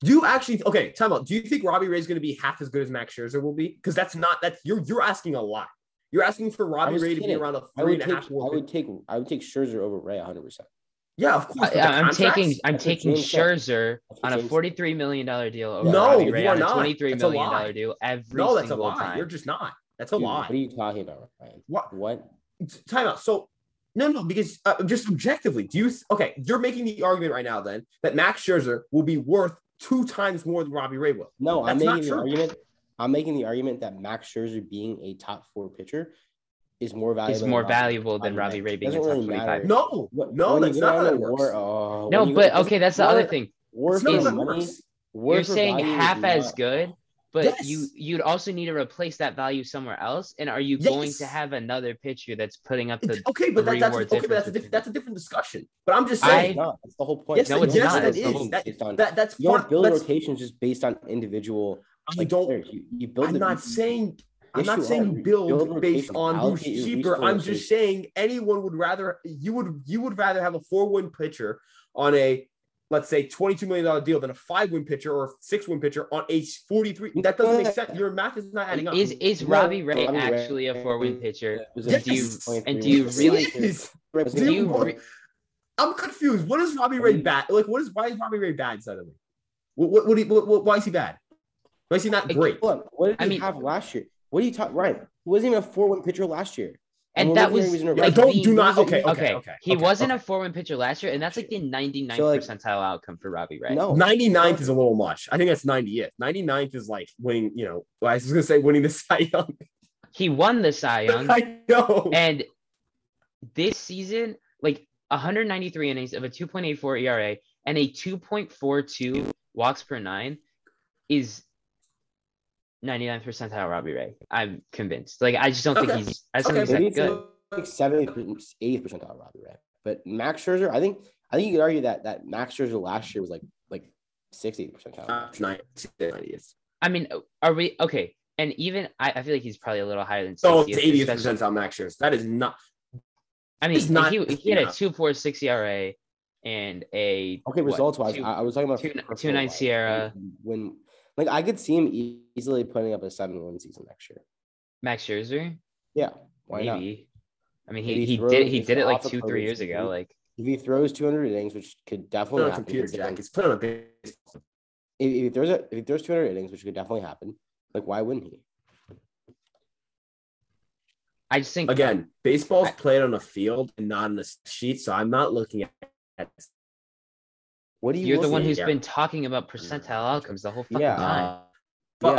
Do you actually okay? Time out. Do you think Robbie Ray is going to be half as good as Max Scherzer will be? Because that's not that's you're you're asking a lot. You're asking for I Robbie was Ray to be kidding. around a I three would and a take half. I WAR. would take I would take Scherzer over Ray one hundred percent. Yeah, of course. I, with the I'm taking contracts. I'm That's what taking James said. Scherzer That's what on a James said. forty-three million dollars deal over No, Robbie you Ray are on a not. twenty-three That's a million lie. dollars deal every No, that's a single lie. time. You're just not. That's a Dude, lie. what are you talking about, Ryan? What? What? Time out. So no, no, because uh, just objectively, do you okay? You're making the argument right now then that Max Scherzer will be worth two times more than Robbie Ray will. No, I'm That's not making the true. argument. I'm making the argument that Max Scherzer being a top four pitcher is more valuable. Is than more Robbie- valuable than Robbie Ray being a Doesn't top really twenty-five. matter. No, What- no, when you that's go not how down that to works. war- oh, No, when you but go- okay, that's the war- other thing. War It's for not how that money. works. War You're for saying value is half as not- good, but Yes. you you'd also need to replace that value somewhere else. And are you Yes. going to have another pitcher that's putting up the Okay, but that, three that's war okay, but that's a, difference diff- between- that's a different discussion. But I'm just I- No, saying. it's not. That's the whole point. Yes, No, it- it's yes, not. that That's the is. whole- That, based on- that that's You don't part. build That's, rotations just based on individual. I Like, don't. players. You, you build. I'm the- not you- saying. I'm Yes, not you saying are. you You build, build based rotation, on who's allocate your cheaper. I'm resources. just saying anyone would rather you would you would rather have a four win pitcher on a let's say twenty-two million dollars deal than a five win pitcher or a six win pitcher on a forty-three. That doesn't make sense. Your math is not adding up. Is is No, Robbie Ray Robbie Ray- actually a four win pitcher? It was Yes. a Do you point and do three you win really? pitcher. Yes. It was a Do you point- re- I'm confused. What is Robbie Ray bad? Like, what is why is Robbie Ray bad suddenly? What what, what, do you- what, what why is he bad? Why is he not Like, great? Hold on. What did I he mean- have last year? What are you talking? Right. He wasn't even a four-win pitcher last year. And we're that looking at was him as a- Yeah, like don't the- do not. he was Okay, a- okay, okay. okay. He okay, wasn't okay. a four win pitcher last year, and that's like the ninety-ninth So, like- percentile outcome for Robbie Ray. No. ninety-ninth is a little much. I think that's ninetieth. ninety-ninth is like winning, you know, I was going to say winning the Cy Young. He won the Cy Young, I know. and this season, like one hundred ninety-three innings of a two point eight four E R A and a two point four two walks per nine is ninety-ninth percentile Robbie Ray. I'm convinced. Like I just don't Okay. think he's. I just don't Okay. think Maybe he's that it's good. like seventy, eighty percentile Robbie Ray. But Max Scherzer, I think, I think you could argue that that Max Scherzer last year was like like sixty percentile. Uh, it's ninetieth. I mean, are we okay? And even I, I feel like he's probably a little higher than So sixtieth, it's eightieth especially- percentile Max Scherzer. That is not. I mean, it's not- he, he had a yeah. two point four six E R A and a Okay, what, results wise, two- I, I was talking about two- peripheral two nine wise. Sierra. When like I could see him e- easily putting up a seven-win season next year. Max Scherzer. Yeah, why not? Maybe. I mean, If he, he he throws- did he if did it like off a two three COVID years ago. season, Like If he throws two hundred innings, which could Put definitely on a happen, computer, because, Jack. like, It's put on a base. if, if he throws a, if he throws two hundred innings, which could definitely happen, like why wouldn't he? I just think Again, baseball's I- played on a field and not on a sheet, so I'm not looking at. What do you? you're the look one at? who's yeah. been talking about percentile outcomes the whole fucking Yeah. time. Uh, but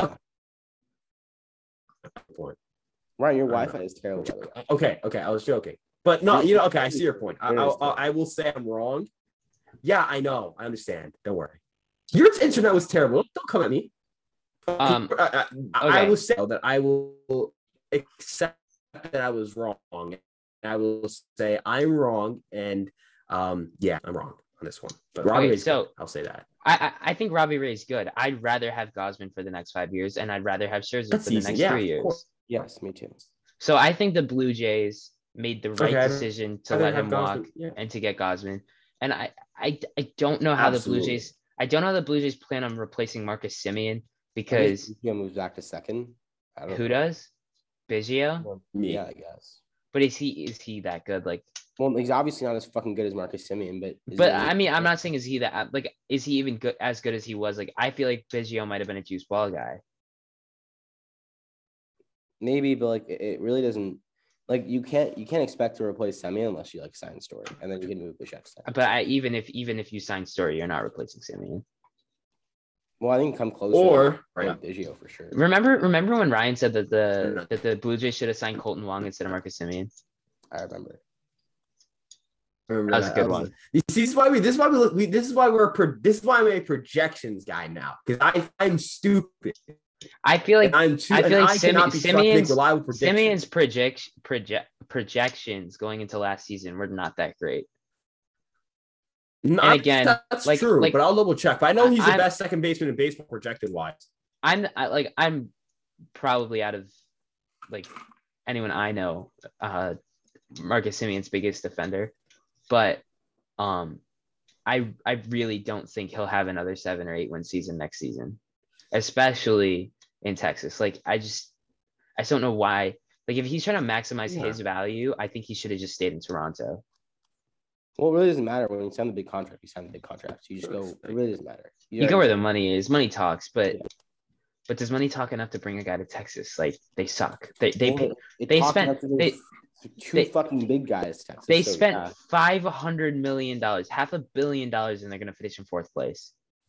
Yeah. point. Ryan, your I don't Wi-Fi is terrible. By the way. Okay, okay, I was joking, but no, you know, okay, I see your point. I, I, I will say I'm wrong. Yeah, I know, I understand. Don't worry. Your internet was terrible. Don't come at me. Um, I, I, I okay. will say that I will accept that I was wrong. And I will say I'm wrong, and um, yeah, I'm wrong on this one. But Robbie Okay, Ray's so- good. I'll say that. I, I I think Robbie Ray is good. I'd rather have Gosman for the next five years, and I'd rather have Scherzer That's for the easy. next Yeah, three of years. course. Yes, me too. So I think the Blue Jays made the right Okay, I'd decision to rather let have him Gosman, walk yeah. and to get Gosman. And I, I, I don't know how Absolutely. the Blue Jays I don't know how the Blue Jays plan on replacing Marcus Simeon I because think Biggio moves back to second. I don't who know. does? Biggio? Me. Yeah, I guess. But is he is he that good? Like Well, he's obviously not as fucking good as Marcus Simeon, but is but there- I mean I'm not saying is he that like is he even good as good as he was? Like I feel like Biggio might have been a juice ball guy. maybe, but like it, it really doesn't. Like you can't you can't expect to replace Simeon unless you like sign Story, and then you can move Bichette. But I even if even if you sign Story, you're not replacing Simeon. Well, I think come closer. Or right, right. Biggio for sure. Remember remember when Ryan said that the No. that the Blue Jays should have signed Colton Wong instead of Marcus Simeon? I remember. Remember That was a good one. You see, this is why we. This is why we look. We, this is why we're. Pro, this is why I'm a projections guy now because I I'm stupid. I feel like And I'm too. I feel and like I cannot Simi- be trusted to make Simeon's- reliable predictions. Simeon's project project projections going into last season were not that great. No, and again, that's like- true. like- but I'll double check. But I know he's the I'm- best second baseman in baseball projected wise. I'm I, like I'm probably out of like anyone I know, uh Marcus Simeon's biggest defender, but um I I really don't think he'll have another seven or eight win season next season, especially in Texas. Like I just I just don't know why. Like if he's trying to maximize Yeah. his value, I think he should have just stayed in Toronto. Well, it really doesn't matter when you sign the big contract. You sign the big contract. You just go. It really doesn't matter. You go where the money is. Money talks, but Yeah. but does money talk enough to bring a guy to Texas? Like they suck. They they Well, it- it they talked spent- enough to those they- two they- fucking big guys. Texas. they so, spent yeah. five hundred million dollars, half a billion dollars, and they're gonna finish in fourth place.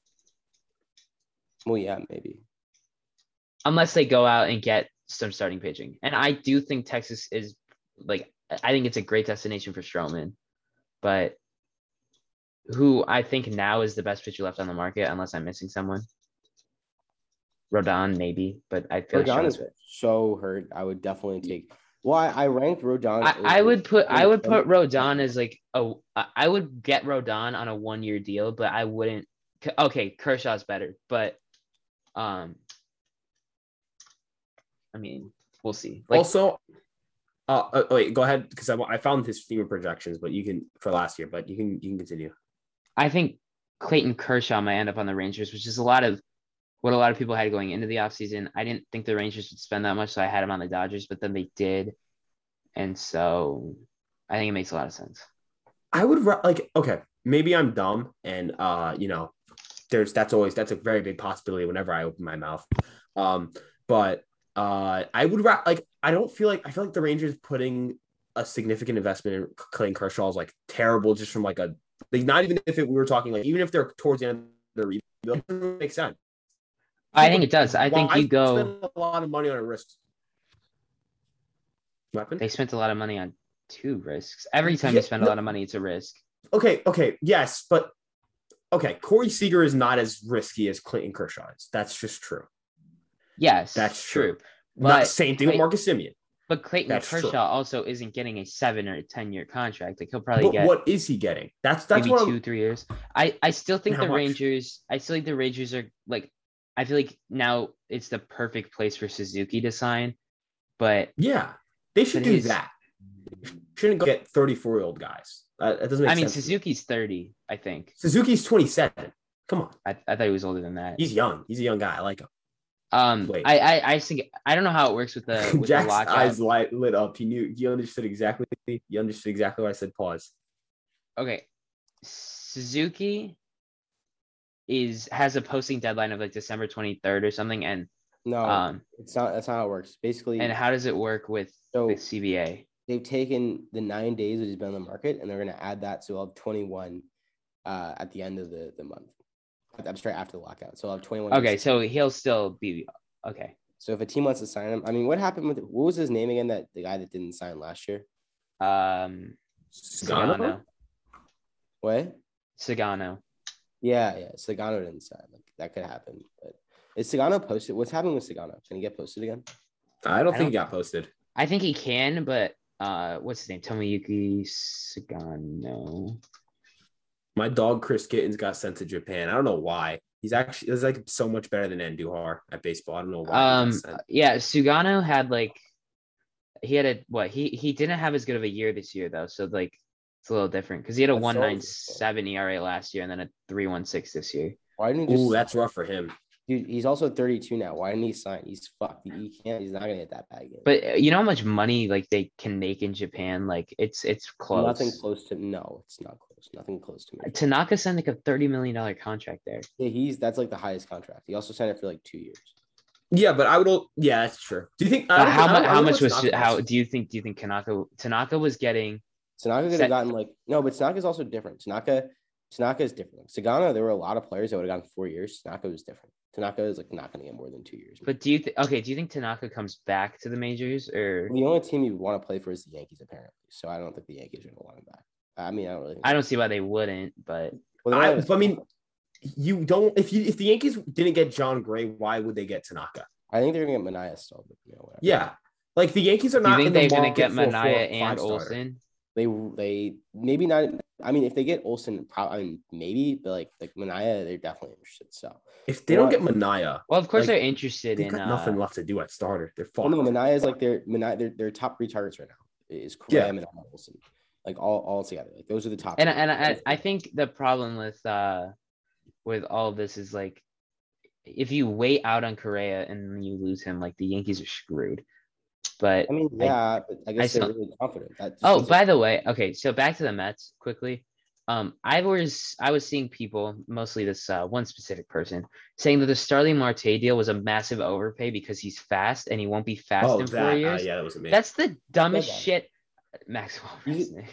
Well, yeah, maybe. Unless they go out and get some starting pitching. And I do think Texas is like I think it's a great destination for Stroman, but who I think now is the best pitcher left on the market, unless I'm missing someone. Rodon, maybe, but I feel like Rodon is Stroman's- so hurt. I would definitely take. Well, I, I ranked Rodon. I, I over- would put I would put over- Rodon as like a I I would get Rodon on a one year deal, but I wouldn't. Okay, Kershaw's better, but um, I mean, we'll see. Like, also, uh, uh, wait, go ahead because I, I found his FEMA projections, but you can for last year, but you can you can continue. I think Clayton Kershaw might end up on the Rangers, which is a lot of what a lot of people had going into the offseason. I didn't think the Rangers would spend that much, so I had him on the Dodgers, but then they did. And so I think it makes a lot of sense. I would ra- like okay, maybe I'm dumb, and uh, you know, there's that's always that's a very big possibility whenever I open my mouth. Um, but uh, I would ra- like I don't feel like I feel like the Rangers putting a significant investment in Clayton Kershaw is like terrible, just from like a like not even if it, we were talking like even if they're towards the end of the rebuild, it doesn't make sense. I think it does. I think Why you go. spend a lot of money on a risk. Weapon. They spent a lot of money on two risks. Every time Yeah, you spend a no. lot of money, it's a risk. Okay, okay, yes, but okay, Corey Seager is not as risky as Clayton Kershaw is. That's just true. Yes, That's true. But Not same thing with Clay- Marcus Semien. But Clayton That's Kershaw true. also isn't getting a seven or a ten year contract. Like he'll probably But get what is he getting? That's that's maybe what two, I'm- three years. I, I still think How the much? Rangers, I still think the Rangers are like, I feel like now it's the perfect place for Suzuki to sign. But yeah, they should But do his- that. Shouldn't go get thirty-four year old guys. That, that doesn't make I mean, sense. to me. Suzuki's thirty, I think. Suzuki's twenty-seven. Come on, I, I thought he was older than that. he's young. He's a young guy. I like him. Um, Wait. I, I, I think, I don't know how it works with the, with the Jack's lockout. eyes light, lit up. He knew. He understood exactly. He understood exactly what I said. Pause. Okay. Suzuki is, has a posting deadline of like December twenty-third or something. And, No, um, it's not. That's not how it works. Basically, and how does it work with so the C B A? they've taken the nine days that he's been on the market, and they're going to add that, so I'll have twenty-one uh, at the end of the, the month. I'm straight after the lockout, so I'll have twenty-one. Okay. days. So he'll still be, okay. So if a team wants to sign him, I mean, what happened with what was his name again? That the guy that didn't sign last year. Um, Sagano? Sagano. What? Sagano. Yeah, yeah. Sagano didn't sign. Like that could happen. But is Sagano posted? What's happening with Sagano? Can he get posted again? I don't I think he don't- got posted. I think he can, but uh, what's his name? Tomoyuki Sagano. My dog Chris Kittens got sent to Japan. I don't know why. He's actually is like so much better than Andujar at baseball. I don't know why. he got Um, sent. yeah, Sugano had like, he had a what? He he didn't have as good of a year this year though, so like it's a little different because he had a That's one so nine interesting. seven E R A last year and then a three one six this year. Why didn't he just? Ooh, that's rough for him. Dude, he's also thirty-two now. Why didn't he sign? He's fucked. He, he can't. He's not gonna get that bag again. But uh, you know how much money like they can make in Japan? Like it's it's close. Nothing close to no. It's not close. Nothing close to me. Tanaka signed like a thirty million dollar contract there. Yeah, he's that's like the highest contract. He also signed it for like two years. Yeah, but I would. Yeah, that's true. Do you think? I But don't how think- I much? don't- I How don't know much what was? Tanaka How was. do you think? Do you think Tanaka Tanaka was getting? Tanaka could Set- have gotten like no, but Tanaka's also different. Tanaka, Tanaka is different. Sagana, there were a lot of players that would have gotten four years. Tanaka was different. Tanaka is like not going to get more than two years. But do you think? Okay, do you think Tanaka comes back to the majors or? The only team you would want to play for is the Yankees, apparently. So I don't think the Yankees are going to want him back. I mean, I don't really. Think I don't see why they wouldn't, but Well, they I, don't have a- I mean, you don't. If you if the Yankees didn't get John Gray, why would they get Tanaka? I think they're going to get Mania still. But, you know, whatever. Yeah, like the Yankees are do you not. think in the they're gonna market get for a Mania four- and five-starter. Olsen? They they maybe not. I mean, if they get Olsen, probably I mean, maybe, but like like Mania, they're definitely interested. So If they don't get Mania, Well, of course Like, they're interested they've in. got Uh, nothing left to do at starter. They're well, fucked. no, Mania is like their Mania, their their top three targets right now is Correa, Yeah. Mania, and Olsen. like all all together. Like those are the top. And three. and I, I think the problem with uh with all of this is like if you wait out on Correa and you lose him, like the Yankees are screwed. But I mean, yeah, but I guess I they're still- really confident. That just oh, shows by that- the way, okay, so back to the Mets quickly. Um, I was I was seeing people, mostly this uh, one specific person, saying that the Starling Marte deal was a massive overpay because he's fast and he won't be fast Oh, in four that. Uh, years. yeah, that wasn't me. That's the dumbest that. shit. Maxwell You- Resnick.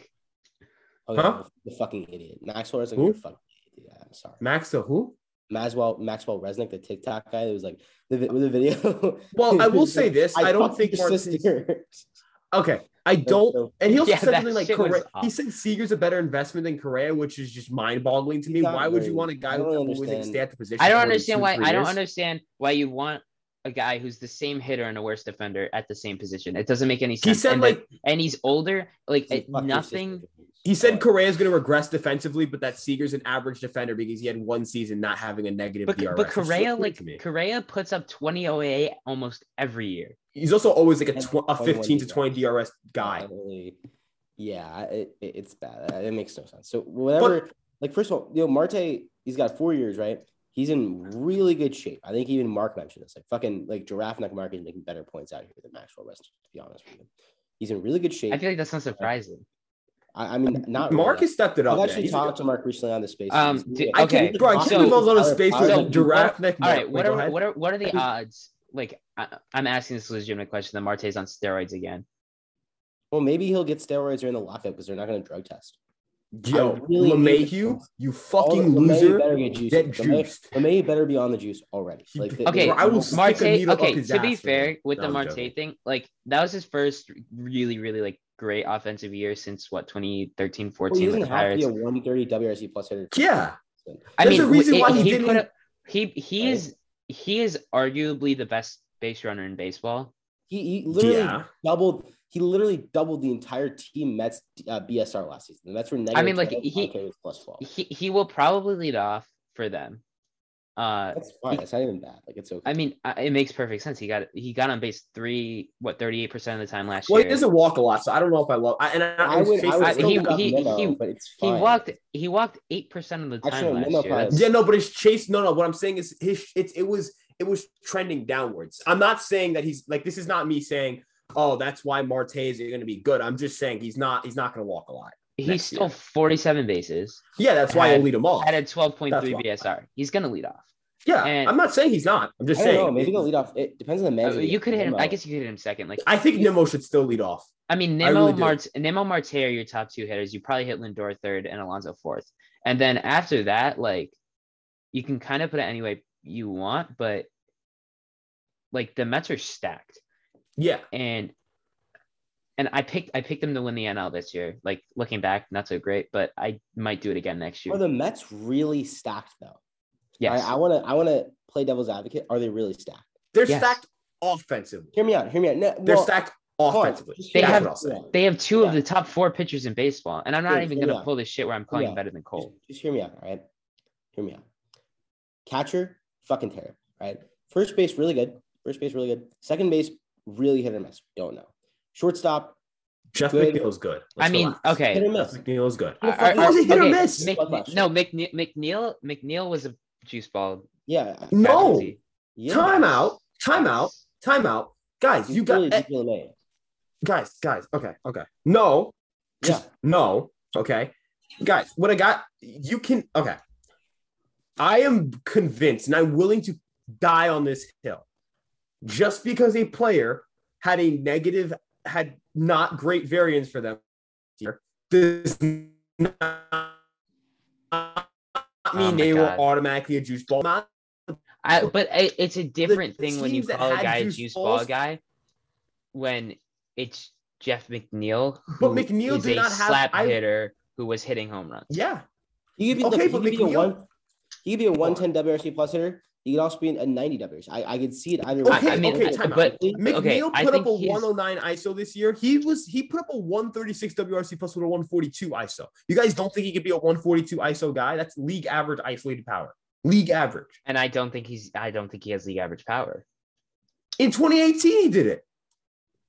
oh, Huh? yeah, the fucking idiot. Maxwell Resnick, Who? you're fucking idiot. Yeah, I'm sorry. Max the who? Maxwell Maxwell Resnick, the TikTok guy, that was like the vi- with the video. Well, I will say this. I, don't fucked think your Martinez. sister. Okay, I don't. so- And he also Yeah, said that something like shit was Correa. He awful. said Seager's a better investment than Correa, which is just mind-boggling to me. He's not Why would you very- want a guy I who's don't always going to understand. stay at the position? I don't for more than understand two, why. three I don't years? understand why you'd want a guy who's the same hitter and a worse defender at the same position. It doesn't make any He sense. said and like that- and he's older. Like So it- fuck your nothing. sister. he said Oh, Correa is going to regress defensively, but that Seager's an average defender because he had one season not having a negative But, D R S. but which is Correa, weird like to me. Correa, puts up twenty O A A almost every year. He's also always like a, And tw- a twenty-one fifteen to D R S. twenty D R S guy. Not really- yeah, it, it- it's bad. It makes no sense. So whatever, like first of all, you know, Marte, he's got four years, right? He's in really good shape. I think even Mark mentioned this. Like fucking like Giraffe Neck Mark is making better points out here than Maxwell Resnick, to be honest with you. He's in really good shape. I feel like that's not surprising. I, I mean, not Mark really. has stepped it I've up. man. actually He's a talked good- to Mark recently on the space. Um, He's do- really- I okay, can't, bro, I can't so- believe I was on a space so with what- Giraffe Neck. All right, Mark. what Wait, go are ahead. what are what are the odds? Like I, I'm asking this legitimate question. That Marte's on steroids again. Well, maybe he'll get steroids during the lockout because they're not going to drug test. Yo, I really need to- LeMahieu, you All fucking the- LeMay loser. better get juiced. Get LeMay- juiced. LeMay better be on the juice already. He- Like, the- Okay, Bro, I will the- stick Marte. a needle up Okay, his to be ass, fair, man. with No, the I'm Marte joking. thing, like that was his first really, really like great offensive year since what twenty thirteen, Well, he fourteen doesn't with the have to be Pirates. a one thirty W R C plus hitter. Yeah. I There's mean, a reason it- why he he didn't- put up, he he Right? is he is arguably the best base runner in baseball. He, he literally Yeah. doubled. He literally doubled the entire team Mets uh, B S R last season. The Mets were negative. I mean, like, twelve, he- Marte was plus twelve. He he will probably lead off for them. Uh, That's fine. That's not even bad. Like it's okay. I mean, uh, it makes perfect sense. He got he got on base three, what thirty eight percent of the time last Well, year. he doesn't walk a lot, so I don't know if I love. I, and I, I would. I would I- still he- look up he- Nimmo, he- but it's He fine. walked he walked eight percent of the time Actually, last Nimmo year. probably- That's- Yeah, no, but his chase. No, no. What I'm saying is his. It's it was it was trending downwards. I'm not saying that he's like this is not me saying, oh, that's why Marte is going to be good. I'm just saying he's not. He's not going to walk a lot. He next stole year. forty-seven bases, Yeah, that's why Had- I'll lead him off. had a twelve point three That's why. B S R. He's gonna lead off. Yeah, and- I'm not saying he's not. I'm just I don't saying. know. Maybe they'll lead off. It depends on the Uh, manager. you could hit him. I Nimmo. guess you could hit him second. Like I think Nimmo should still lead off. I mean, I Nimmo, really do. Marte, Nimmo, Marte are your top two hitters. You probably hit Lindor third and Alonso fourth, and then after that, like you can kind of put it any way you want, but like the Mets are stacked, Yeah, and and I picked I picked them to win the N L this year. Like looking back, not so great, but I might do it again next year. Are the Mets really stacked though? Yes, I want to. I want to play devil's advocate. Are they really stacked? they're Yes. stacked offensively. Hear me out. Hear me out. No, They're well, stacked hold on. offensively. Just They hear me That's have- what I'll say. they have two of Yeah. the top four pitchers in baseball, and I'm not Dude, even hear me gonna out. pull this shit where I'm calling me him out. better than Cole. Just, just hear me out. All right. Hear me out. Catcher, fucking terrible. Right. First base, really good. First base, really good. Second base, really hit or miss. Don't know. Shortstop, Jeff Good. McNeil's good. I Let's mean, relax. okay. hit or Jeff miss. McNeil is good. Who the Are- fuck How is is- he hit or okay, miss? Mc- What question? no, McNeil, McNeil, McNeil was a juice ball. Yeah. No. casualty. Yeah. Timeout. Timeout. Timeout. Guys, He's you got really eh, deep in the main. guys, guys. Okay, okay. No, just no. Okay, guys. What I got, you can. Okay, I am convinced, and I'm willing to die on this hill. Just because a player had a negative, had not great variance for them here, does not mean my they God. were automatically a juice ball. Not I, but it, it's a different the thing when you teams that call a had guy a juice juice balls- ball guy when it's Jeff McNeil, But who McNeil is did a not have- slap I- hitter who was hitting home runs. yeah. He could be, Okay, look, but he could be a McNeil- one. He could be a one ten W R C plus hitter. He could also be a ninety W R C. I, I could see it either way. Okay, I mean, okay, I- time out. but- McNeil Okay, I put up think a he's- one oh nine I S O this year. He was he put up a one thirty-six W R C plus with a one forty-two I S O. You guys don't think he could be a one forty-two I S O guy? That's league average isolated power. League average. And I don't think he's I don't think he has league average power. In twenty eighteen, he did it.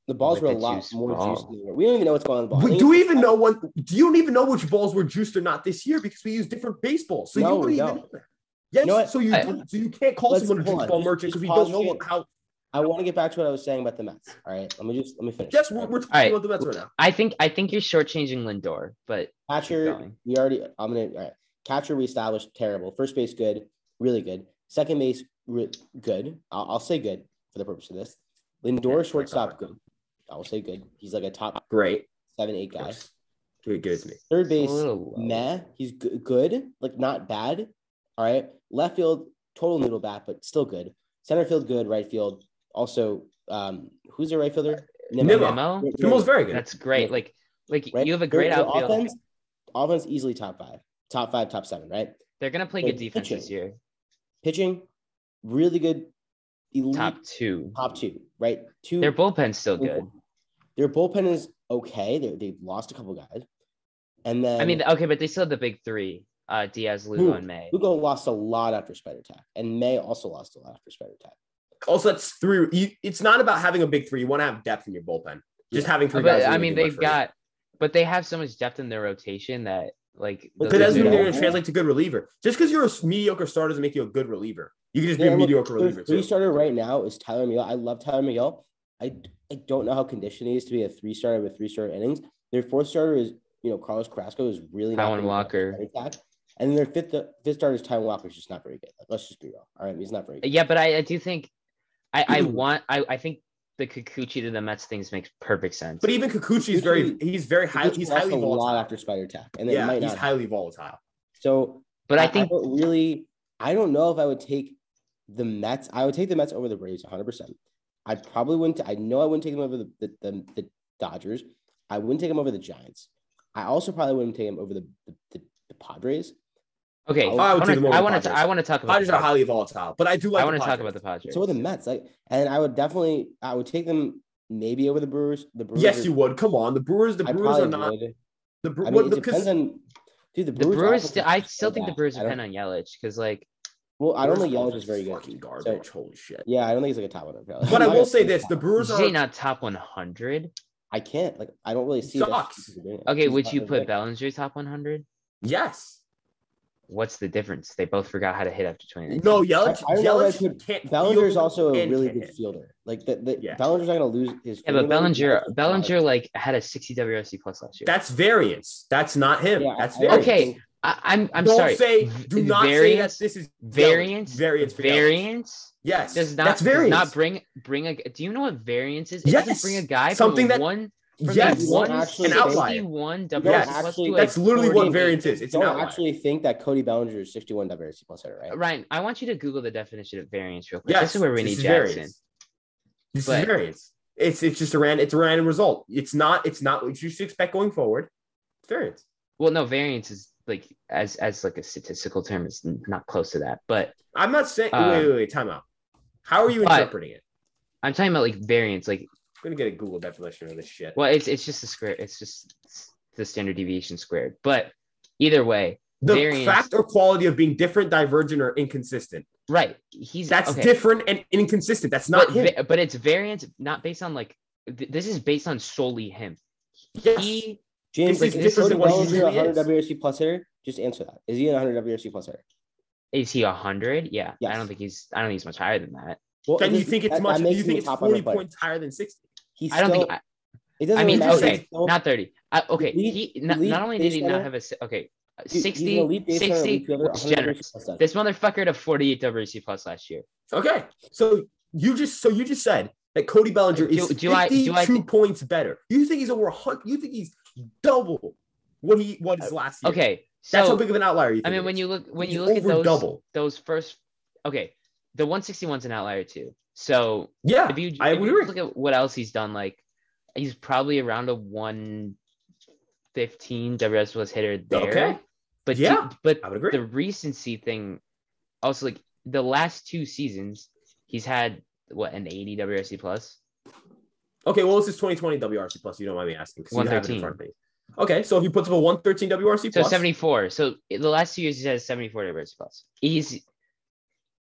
The balls With were a a lot juice more ball. juicy. than- We don't even know what's going on in the ball. I We think do we it's- even know what? Do you even know which balls were juiced or not this year because we use different baseballs? So No, you we wouldn't even don't. know that. Yes, You know what? so you I- don't. So you can't call Let's- someone a hold juice on. ball Just- merchant just because we pause don't know it. how. I want to get back to what I was saying about the Mets. All right, let me just let me finish. Yes, All we're, right. we're talking right. about the Mets right now. I think I think you're shortchanging Lindor, but keep Catcher, going. we already. I'm gonna. All right. Catcher, we established terrible. First base, good, really good. Second base, re- good. I'll, I'll say good for the purpose of this. Lindor, Yeah, shortstop, good. I will say good. He's like a top Great. seven, eight guy. Yes. Give it, give it to me. Third a base, little low. meh. He's g- good, like not bad. All right. Left field, total noodle bat, but still good. Center field, good. Right field, also. Um, who's your right fielder? Nimmo. Nimmo? Very- Nimmo's very good. That's great. Yeah. Like like right? you have a Their- great their outfield. Offense, offense easily top five, top five, top seven. Right. They're gonna play They're good defense this pitching. year. Pitching, really good. Elite Top two. top two, right? Two. Their bullpen's still good. Their bullpen is okay. They they've lost a couple guys, and then I mean, okay, but they still have the big three: uh, Diaz, Lugo, Who? and May. Lugo lost a lot after Spider Tech, and May also lost a lot after Spider Tech. Also, that's three. You, it's not about having a big three. You want to have depth in your bullpen. Just Yeah. having three But guys. I isn't mean, gonna do they've much for you. got, but they have so much depth in their rotation that like. But But those that Those doesn't are mean they're all- going to translate to good reliever. Just because you're a mediocre starter doesn't make you a good reliever. You can just be Yeah, a look, mediocre their reliever three too. starter right now is Tyler Miguel. I love Tyler Miguel. I, I don't know how conditioned he is to be a three starter with three starter innings. Their fourth starter is you know Carlos Carrasco is really not Taijuan very good Walker. at attack. And then their fifth fifth starter is Taijuan Walker is just not very good. Like, let's just be real. All right, he's not very good. Yeah, but I, I do think, I I want I I think the Kikuchi to the Mets things makes perfect sense. But even Kikuchi is very. He's very high. He's lost highly a lot volatile. after Spider Tech, and it Yeah, might he's not. highly volatile. So, but I think I don't really, I don't know if I would take the Mets. I would take the Mets over the Braves one hundred percent. I probably wouldn't. I know I wouldn't take them over the, the, the, the Dodgers. I wouldn't take them over the Giants. I also probably wouldn't take them over the, the, the, the Padres. okay. I would I take them want over to I the want to Padres. I want to talk about Padres the are Padres. highly volatile, but I do like. I want the to talk Padres. about the Padres. So are the Mets. Like, and I would definitely, I would take them maybe over the Brewers. The Brewers. Yes, are- you would. Come on, the Brewers. The I Brewers are probably not. would. The Bre- I mean, what, it because depends on. Dude, the The Brewers. Brewers, offense still, is I so still think the bad. Brewers I don't- depend on Yelich because like Well, I don't think Brewers Yelich is offense very good. Fucking So, garbage. Holy shit. yeah, I don't think he's like a top one. But I will say this: the Brewers is he are. not top one hundred? I can't like. I don't really see. Sucks. that doing it. Okay, He's would not you very put good. Bellinger top one hundred? Yes. What's the difference? They both forgot how to hit after twenty nineteen. No, Yelich. I- I don't know if I Yelich could- can't. Bellinger's field also a and really can't good hit. fielder. Like the, the Yeah. Bellinger's not gonna lose his. Yeah, fielding but ability, Bellinger, but- Bellinger like had a sixty W R C plus last year. That's variance. That's not him. Yeah, That's I- variance. Okay, I, I'm I'm Don't sorry. say. V- Do not say that variance, this is Yelich. variance, Variance. For Yelich. variance Yes. does not That's does variance. not bring bring a. Do you know what variance is? It Yes. doesn't bring a guy Something from a that- one from Yes. a one actually An outlier. sixty-one don't W R C Yes. plus actually- to a That's literally what forty-eight. variance is. It's an don't outlier. actually think that Cody Bellinger is sixty-one W R C plus hitter, right? Ryan, I want you to Google the definition of variance real quick. Yes. This is where we this need is Jackson. variance. This But- is variance. It's it's just a random. It's a random result. It's not. It's not what you should expect going forward. It's variance. Well, no, variance is like as as like a statistical term is not close to that, but I'm not saying. Um, wait, wait, wait. Time out. How are you but- interpreting it? I'm talking about like variance. Like, I'm gonna get a Google definition of this shit. well, it's it's just the square. It's just the standard deviation squared. But either way, The variance. fact or quality of being different, divergent, or inconsistent. right? He's That's okay. different and inconsistent. That's not But, him. va- but it's variance not based on like th- this is based on solely him. Yes. He James, This like, is is different Cody than what he Bellinger a usually one hundred is. W R C plus hitter? Just answer that. Is he a one hundred W R C plus hitter? is he a hundred? Yeah, I Yes. don't think he's. I don't think he's much higher than that. Well, Can it you doesn't- think it's that- much? that Do makes you him think a it's top forty one hundred player. points higher than sixty? He's I don't still, think. I, it doesn't I mean, really matter. okay, He's still- not thirty. I, okay, Elite- he not, elite not only did he base not runner. have a si- okay Dude, he's an sixty, elite base runner, sixty. elite fielder, It's one hundred generous. plus that. This motherfucker had a forty-eight W R C plus last year. Okay, so you just so you just said that Cody Bellinger Do- is do I- do I fifty-two thi- points better. You think he's over a hundred? You think he's double what he what his last year? Okay, so that's how big of an outlier. You think I mean, it when is. you look when He's you look at over those double. those first, okay, the one sixty-one is an outlier too. So yeah, if you, I if would you agree. look at what else he's done, like he's probably around a one fifteen W R C plus hitter there. Okay. But Yeah, do- but I would agree. the recency thing, also like the last two seasons, he's had what an eighty W R C plus. Okay, well, this is twenty twenty W R C plus. You don't mind me asking because you have it in one thirteen. front of me. Okay, so if he puts up a one thirteen W R C So plus, seventy-four. So in the last two years, he has seventy-four W R C plus. He's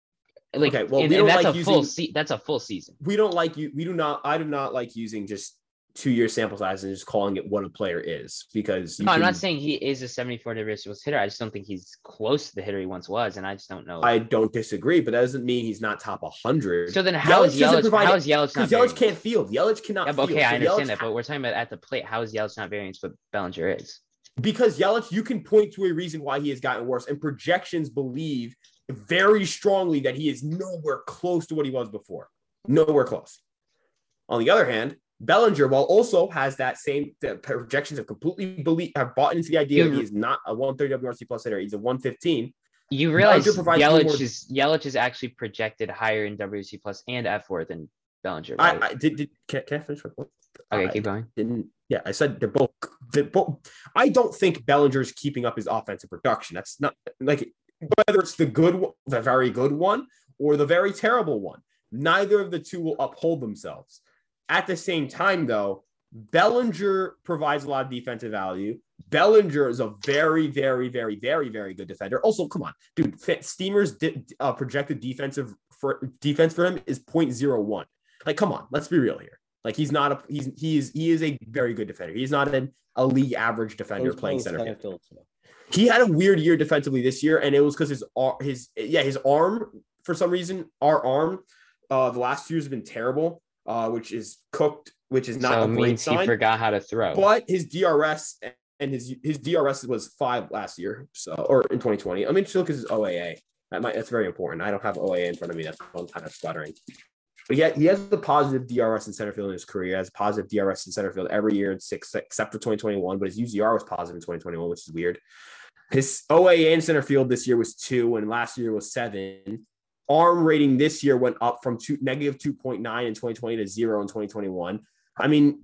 Like, Okay, well, and, we and don't that's like a full using- se- that's a full season. We don't like you. We do not. I do not like using just two year sample size and just calling it what a player is because you No, I'm can- not saying he is a seventy-four W R C plus hitter. I just don't think he's close to the hitter he once was, and I just don't know. I don't disagree, but that doesn't mean he's not top one hundred. So then how is doesn't Yelich? provide How it- is Yelich not Because Yelich variance? can't field. Yelich cannot Yeah, but field. okay, I So understand Yelich that, ha- but we're talking about at the plate. How is Yelich not variance, but Bellinger is? because Yelich, you can point to a reason why he has gotten worse, and projections believe very strongly that he is nowhere close to what he was before. Nowhere close. On the other hand, Bellinger, while also has that same the projections have completely believe have bought into the idea You- that he is not a one thirty W R C plus hitter. He's a one fifteen. You realize Bellinger provides you more- Yelich is Yelich is actually projected higher in W R C plus and F four than Bellinger. Right? I, I did, did can, can I finish my point? okay, I keep going. didn't. Yeah, I said they're both. They're both. I don't think Bellinger's keeping up his offensive production. That's not like whether it's the good, one- the very good one, or the very terrible one. Neither of the two will uphold themselves. At the same time, though, Bellinger provides a lot of defensive value. Bellinger is a very, very, very, very, very good defender. Also, come on, dude. Steamer's di- uh, projected defensive for defense for him is point zero one. Like, come on, let's be real here. Like, he's not a he's he is he is a very good defender. He's not an a league average defender He's playing center field. field too. He had a weird year defensively this year, and it was because his ar- his yeah his arm for some reason our arm uh the last few years have been terrible, uh which is cooked, which is not so a it great means he sign. forgot how to throw. But his D R S and his his D R S was five last year, so or in twenty twenty. I mean, still because his O A A. That might that's very important. I don't have O A A in front of me. That's one kind of stuttering. But yet he has the positive D R S in center field in his career. He has positive D R S in center field every year in six, except for twenty twenty-one. But his U Z R was positive in twenty twenty-one, which is weird. His O A A in center field this year was two, and last year was seven. Arm rating this year went up from two, negative two point nine in twenty twenty to zero in twenty twenty-one. I mean,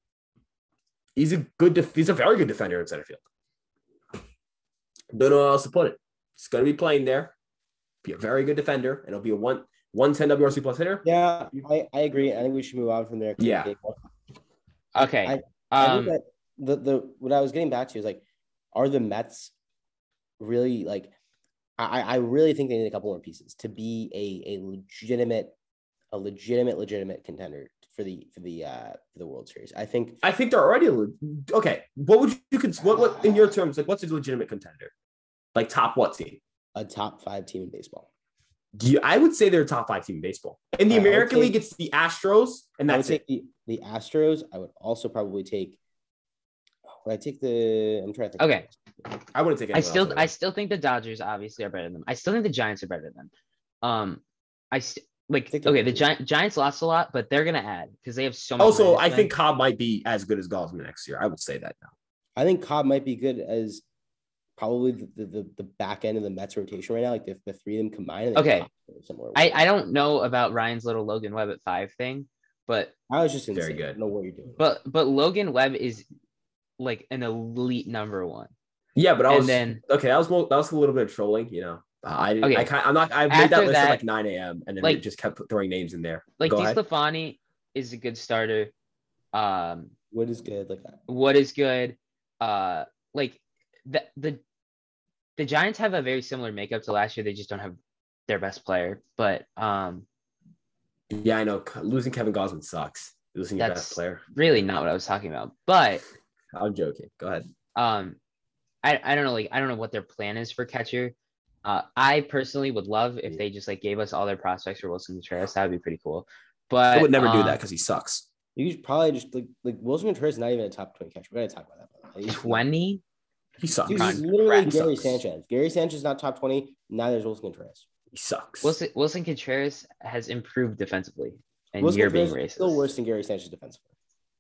he's a good, def- he's a very good defender in center field. Don't know how else to put it. He's going to be playing there, be a very good defender, and it'll be a one, 110 W R C plus hitter. Yeah, I, I agree. I think we should move on from there. Yeah. okay. I- I um, think that the the what I was getting back to is like, are the Mets really like? I I really think they need a couple more pieces to be a a legitimate, a legitimate legitimate contender for the for the uh for the World Series. I think I think they're already a le- okay. What would you consider? What, what in your terms? Like, what's a legitimate contender? Like top what team? a top five team in baseball. Do you, I would say they're a top five team in baseball. In the I would American take- League, it's the Astros, and I would that's take it. the, the Astros. I would also probably take. Would I take the? I'm trying to think. okay. I wouldn't take. I anyone still else over I there. still think the Dodgers obviously are better than them. I still think the Giants are better than them. Um, I st- like think they're okay. The better. Gi- Giants lost a lot, but they're gonna add because they have so much. Also, I management. think Cobb might be as good as Gosman next year. I would say that now. I think Cobb might be good as probably the, the, the back end of the Mets rotation right now. Like the, the three of them combined. I think Okay. Cobb is somewhere. I I don't know about Ryan's little Logan Webb at five thing, but I was just Very insane. good. I don't know what you're doing. but but Logan Webb is like an elite number one. Yeah, but I And was then- okay. That was more, that was a little bit of trolling, you know. Uh, I didn't. Okay. I kind. I'm not. I made After that list that- at like nine a.m. and then like- we just kept throwing names in there. Like Go ahead. DeStefani is a good starter. Um, What is good? Like what is good? Uh, like the the the Giants have a very similar makeup to last year. They just don't have their best player, but um, Yeah, I know. Losing Kevin Gosman sucks. Losing your That's- best player. really not what I was talking about. But I'm joking. Go ahead. um, I I don't know. Like I don't know what their plan is for catcher. Uh, I personally would love if they just like gave us all their prospects for Wilson Contreras. That would be pretty cool. But I would never do um, that because he sucks. you should probably just like like Wilson Contreras is not even a top twenty catcher. We gotta talk about that. He's- twenty. He sucks. Dude, he's Con- literally He Gary sucks. Sanchez. Gary Sanchez is not top twenty. Neither is Wilson Contreras. He sucks. Wilson Wilson Contreras has improved defensively, and Wilson you're being Contreras is racist. still worse than Gary Sanchez defensively.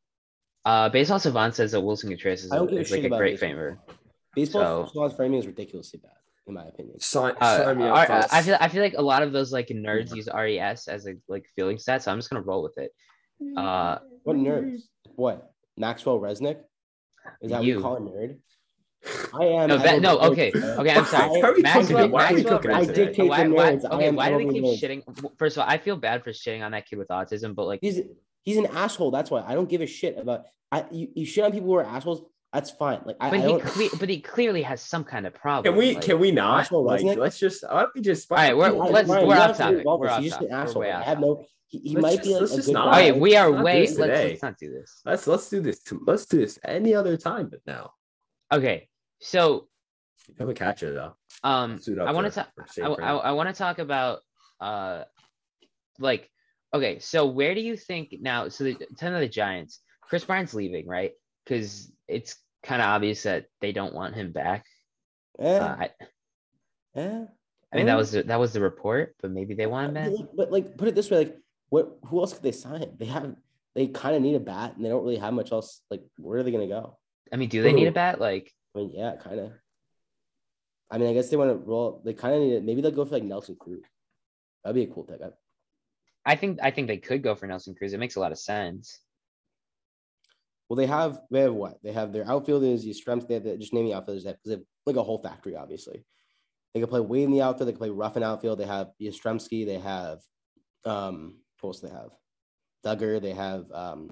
Uh, Baseball Savant says that Wilson Contreras is, I don't a, give a is like shit a about great baseball. famer. Baseball So- Savant's framing is ridiculously bad, in my opinion. Sign, Uh, sign me up. R- fellas. I feel I feel like a lot of those like nerds use R E S as a like fielding stat, so I'm just gonna roll with it. Uh, What nerds? What? Maxwell Resnick? Is that what You. you call a nerd? I am. no, as that, a no, nerd. okay, okay, I'm sorry. I- Are we Maxwell, cooking? Why are we Maxwell cooking I it Resnick- today? dictate why, the why, nerds. I okay, am why do they totally keep nerds. shitting? First of all, I feel bad for shitting on that kid with autism, but like, He's he's an asshole. That's why I don't give a shit about. I you, you shit on people who are assholes. That's fine. Like I, But I he don't. cle- but he clearly has some kind of problem. Can we like- can we not Arsenal, like wasn't it? let's just why don't we just All right, we're- I- let's- Ryan, we're you off have to topic. resolve We're this. off He's just an topic. We're asshole. way Like, off I have no. He, he Let's might just- be like let's a just good not. guy. Oh yeah, we are Let's not do way. this Let's, today. let's not do this. let's let's do this to, let's do this any other time but now. Okay, so Have a catcher though. um, Suit up I want for- to talk. for I, same I, frame. I want to talk about uh, like, okay, so where do you think now? So the ten of the Giants, Chris Bryant's leaving, right? Because it's kind of obvious that they don't want him back. Eh, Uh, I, eh, I mean, eh. that was the, that was the report, but maybe they want him back. But, but like, put it this way: like, what? Who else could they sign? They have. They kind of need a bat, and they don't really have much else. Like, where are they gonna go? I mean, do they need Who? a bat? Like, I mean, yeah, kind of. I mean, I guess they want to roll. They kind of need it. Maybe they'll go for like Nelson Cruz. That'd be a cool pickup. I think I think they could go for Nelson Cruz. It makes a lot of sense. Well, they have they have what? They have their outfielders, Yastrzemski. They have the, just name the outfielders because they have like a whole factory, obviously. They can play Wade in the outfield. They can play rough in outfield. They have Yastrzemski. They have um, who else do they have? Duggar. They have um,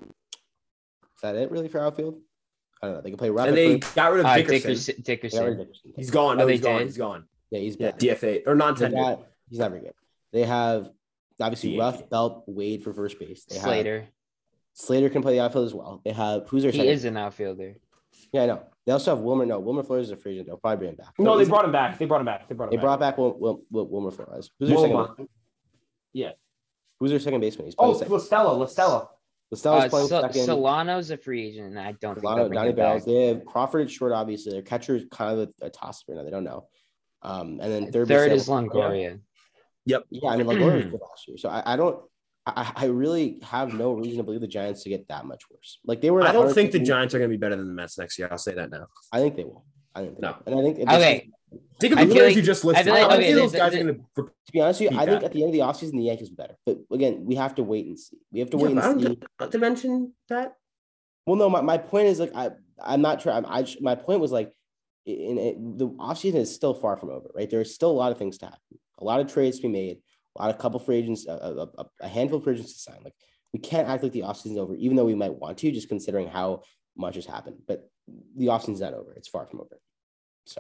is that it really for outfield? I don't know. They can play rough. And they first. got rid of Uh, Dickerson. Dickerson. They got rid of Dickerson. Dickerson. He's gone. Oh, No, they he's gone. did? He's gone. Yeah, he's Yeah, bad. D F A or They non-tender. got- he's never good. They have obviously D H. Ruff, Belt, Wade for first base. They have Slater. Slater can play the outfield as well. They have who's their He second? is an outfielder. Yeah, I know. They also have Wilmer. No, Wilmer Flores is a free agent. They'll probably bring him back. No, But they he's- brought him back. They brought him back. They brought him They back. brought back Wil, Wil, Wil, Wilmer Flores. Who's their second? Wilmer. baseman? Yeah. Who's their second baseman? He's Oh, playing second. Listella. Listella. Listella's Uh, playing Sol- second. Solano's a free agent, and I don't think Solano, they'll bring Donnie him back. Barrels. They have Crawford at short. Obviously, their catcher is kind of a, a toss right now. They don't know. Um, and then third, Third base, is Longoria. Yeah, I mean, Longoria was good last year, so I, I don't. I, I really have no reason to believe the Giants to get that much worse. Like they were. I don't think the Giants. Giants are going to be better than the Mets next year. I'll say that now. I think they will. I think they No. will. And I think if this Okay. is- Think of I the feel players like- you just I listed. feel I, like- don't okay, think the- those guys the- are going to. to be honest with you, beat I think that. at the end of the offseason the Yankees will be better. But again, we have to wait and see. We have to Yeah, wait but I and don't see. think- not to mention that. Well, no, my, my point is like I I'm not sure. I'm, I just- my point was like, in, in the offseason is still far from over, right? There's still a lot of things to happen, a lot of trades to be made, a lot of couple free agents, a, a, a- a handful of free agents to sign. Like we can't act like the offseason is over, even though we might want to, just considering how much has happened. But the offseason's not over; it's far from over. So.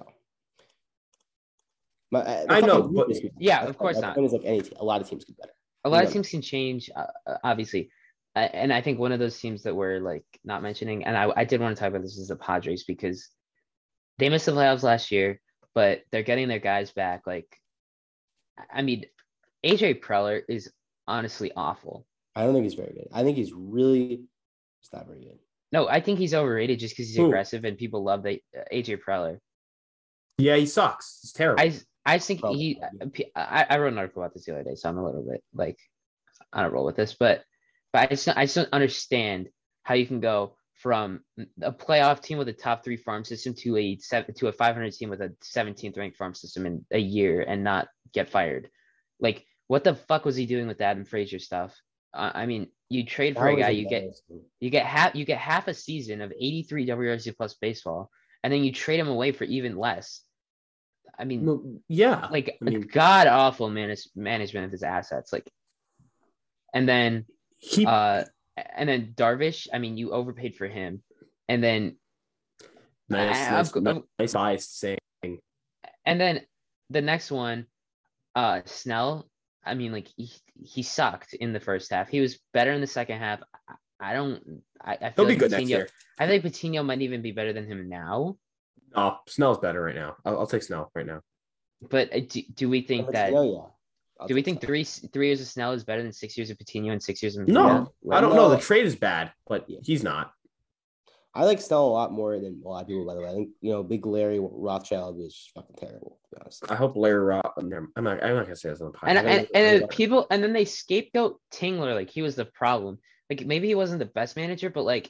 My, uh, the I know, fucking but- teams could- Yeah, that's of course my not. point is like any te- a lot of teams could better. A lot Yeah. of teams can change, uh, uh, obviously. Uh, and I think one of those teams that we're like not mentioning, and I, I did want to talk about this, is the Padres, because they missed the playoffs last year, but they're getting their guys back. Like, I mean, A J Preller is honestly awful. I don't think he's very good. I think he's really, it's not very good. No, I think he's overrated just because he's Who? aggressive and people love the uh, A J Preller. Yeah, he sucks. It's terrible. I I think Probably. he. I, I wrote an article about this the other day, so I'm a little bit like on a roll with this, but but I just I just don't understand how you can go from a playoff team with a top three farm system to a seven to a five hundred team with a seventeenth ranked farm system in a year and not get fired. Like, what the fuck was he doing with Adam Frazier stuff? Uh, I mean, you trade for That a was guy, you get embarrassing. you get half you get half a season of eighty-three W R C plus baseball, and then you trade him away for even less. I mean, No, yeah. like I mean- god awful manage- management of his assets. Like, and then he, uh, and then Darvish. I mean, you overpaid for him, and then nice, I- nice, I'm- I'm- nice eyes saying. and then the next one, uh, Snell. I mean, like he, he sucked in the first half. He was better in the second half. I, I don't. I, I He'll feel be like good next Patino- year. I think Patino might even be better than him now. Oh, Snell's better right now. I'll, I'll take Snell right now. But uh, do, do we think But that? Patino, yeah. I'll Do we take think that. three three years of Snell is better than six years of Patino and six years of No, Mejia? I don't no. know. The trade is bad, but Yeah. he's not. I like Snell a lot more than a lot of people, by the way. I think, you know, Big Larry Rothschild was fucking terrible, to be honest. I hope Larry Roth. I'm not. I'm not gonna say this on the podcast. And I and, think- and then people and then they scapegoat Tingler like he was the problem. Like maybe he wasn't the best manager, but like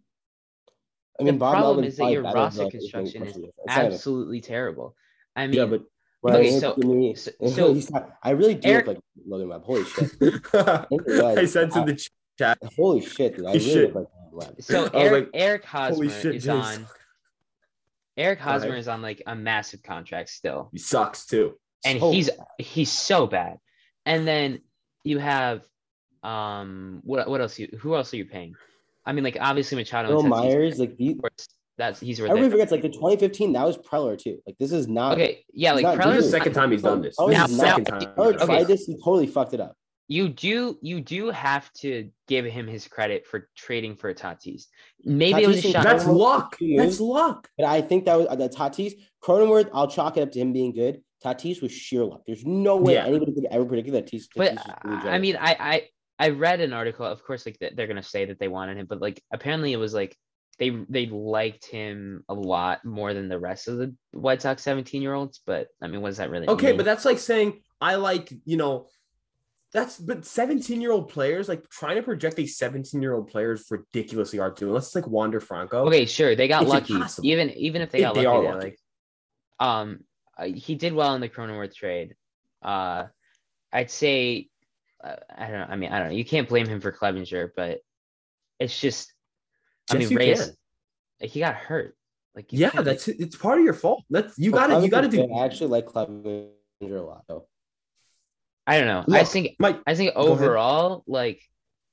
I mean, the Bob problem Melvin's is that probably your better, roster but it's construction much is different. It's not even- absolutely terrible. I mean, yeah, but Well, okay, it's so- to me- so- so- he's not, I really do Eric- look like Logan Webb. Holy shit. I said to the chat. Holy shit, dude. I You really should. look like Logan Webb. so I was Eric like, Eric Holy Hosmer shit, is James. on Eric Go ahead. Hosmer is on like a massive contract still. He sucks too. And So he's bad. he's so bad. And then you have um what what else you who else are you paying? I mean, like obviously Machado Earl and Tatis, Myers, like, the, of course, That's he's worth Everybody it. forgets like the twenty fifteen. That was Preller too. Like this is not Okay, yeah, like not This is Preller's the second time he's done this. Preller This is is the not- second time. Preller he's done tried this. this. He totally fucked it up. you do you do have to give him his credit for trading for Tatis. Maybe it was a Tatis shot. That's Cronenworth- luck. two That's moves. luck. But I think that was uh, the Tatis Cronenworth. I'll chalk it up to him being good. Tatis was sheer luck. There's no way Yeah. anybody could ever predict that Tatis. But Tatis was really I good. mean, I, I I read an article. Of course, like they're gonna say that they wanted him, but like apparently it was like they they liked him a lot more than the rest of the White Sox seventeen year olds. But I mean, what does that really Okay, mean? but that's like saying I like, you know, that's but seventeen year old players, like trying to project a seventeen year old player is ridiculously hard to do. Unless it's like Wander Franco. Okay, sure, they got It's lucky. impossible. Even even if they If got they lucky, are they're lucky. like, um, uh, he did well in the Cronenworth trade. Uh, I'd say, uh, I don't know. I mean, I don't know. You can't blame him for Clevenger, but it's just, I Yes, mean, you Reyes, can. like, he got hurt. Like, you Yeah, can't, that's it's part of your fault. That's you But got to you got to Clevenger- do. I actually like Clevenger a lot though. I don't know. I Look, think Mike, I think Go ahead. overall, like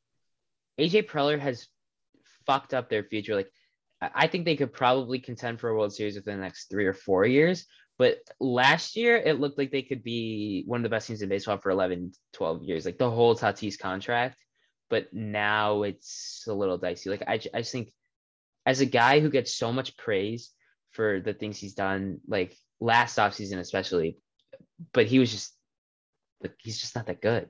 A J Preller has fucked up their future. Like, I I think they could probably contend for a World Series within the next three or four years. But last year, it looked like they could be one of the best teams in baseball for eleven, twelve years, like the whole Tatis contract. But now it's a little dicey. Like, I, ju- I just think as a guy who gets so much praise for the things he's done, like last offseason especially, but he was just, like, he's just not that good.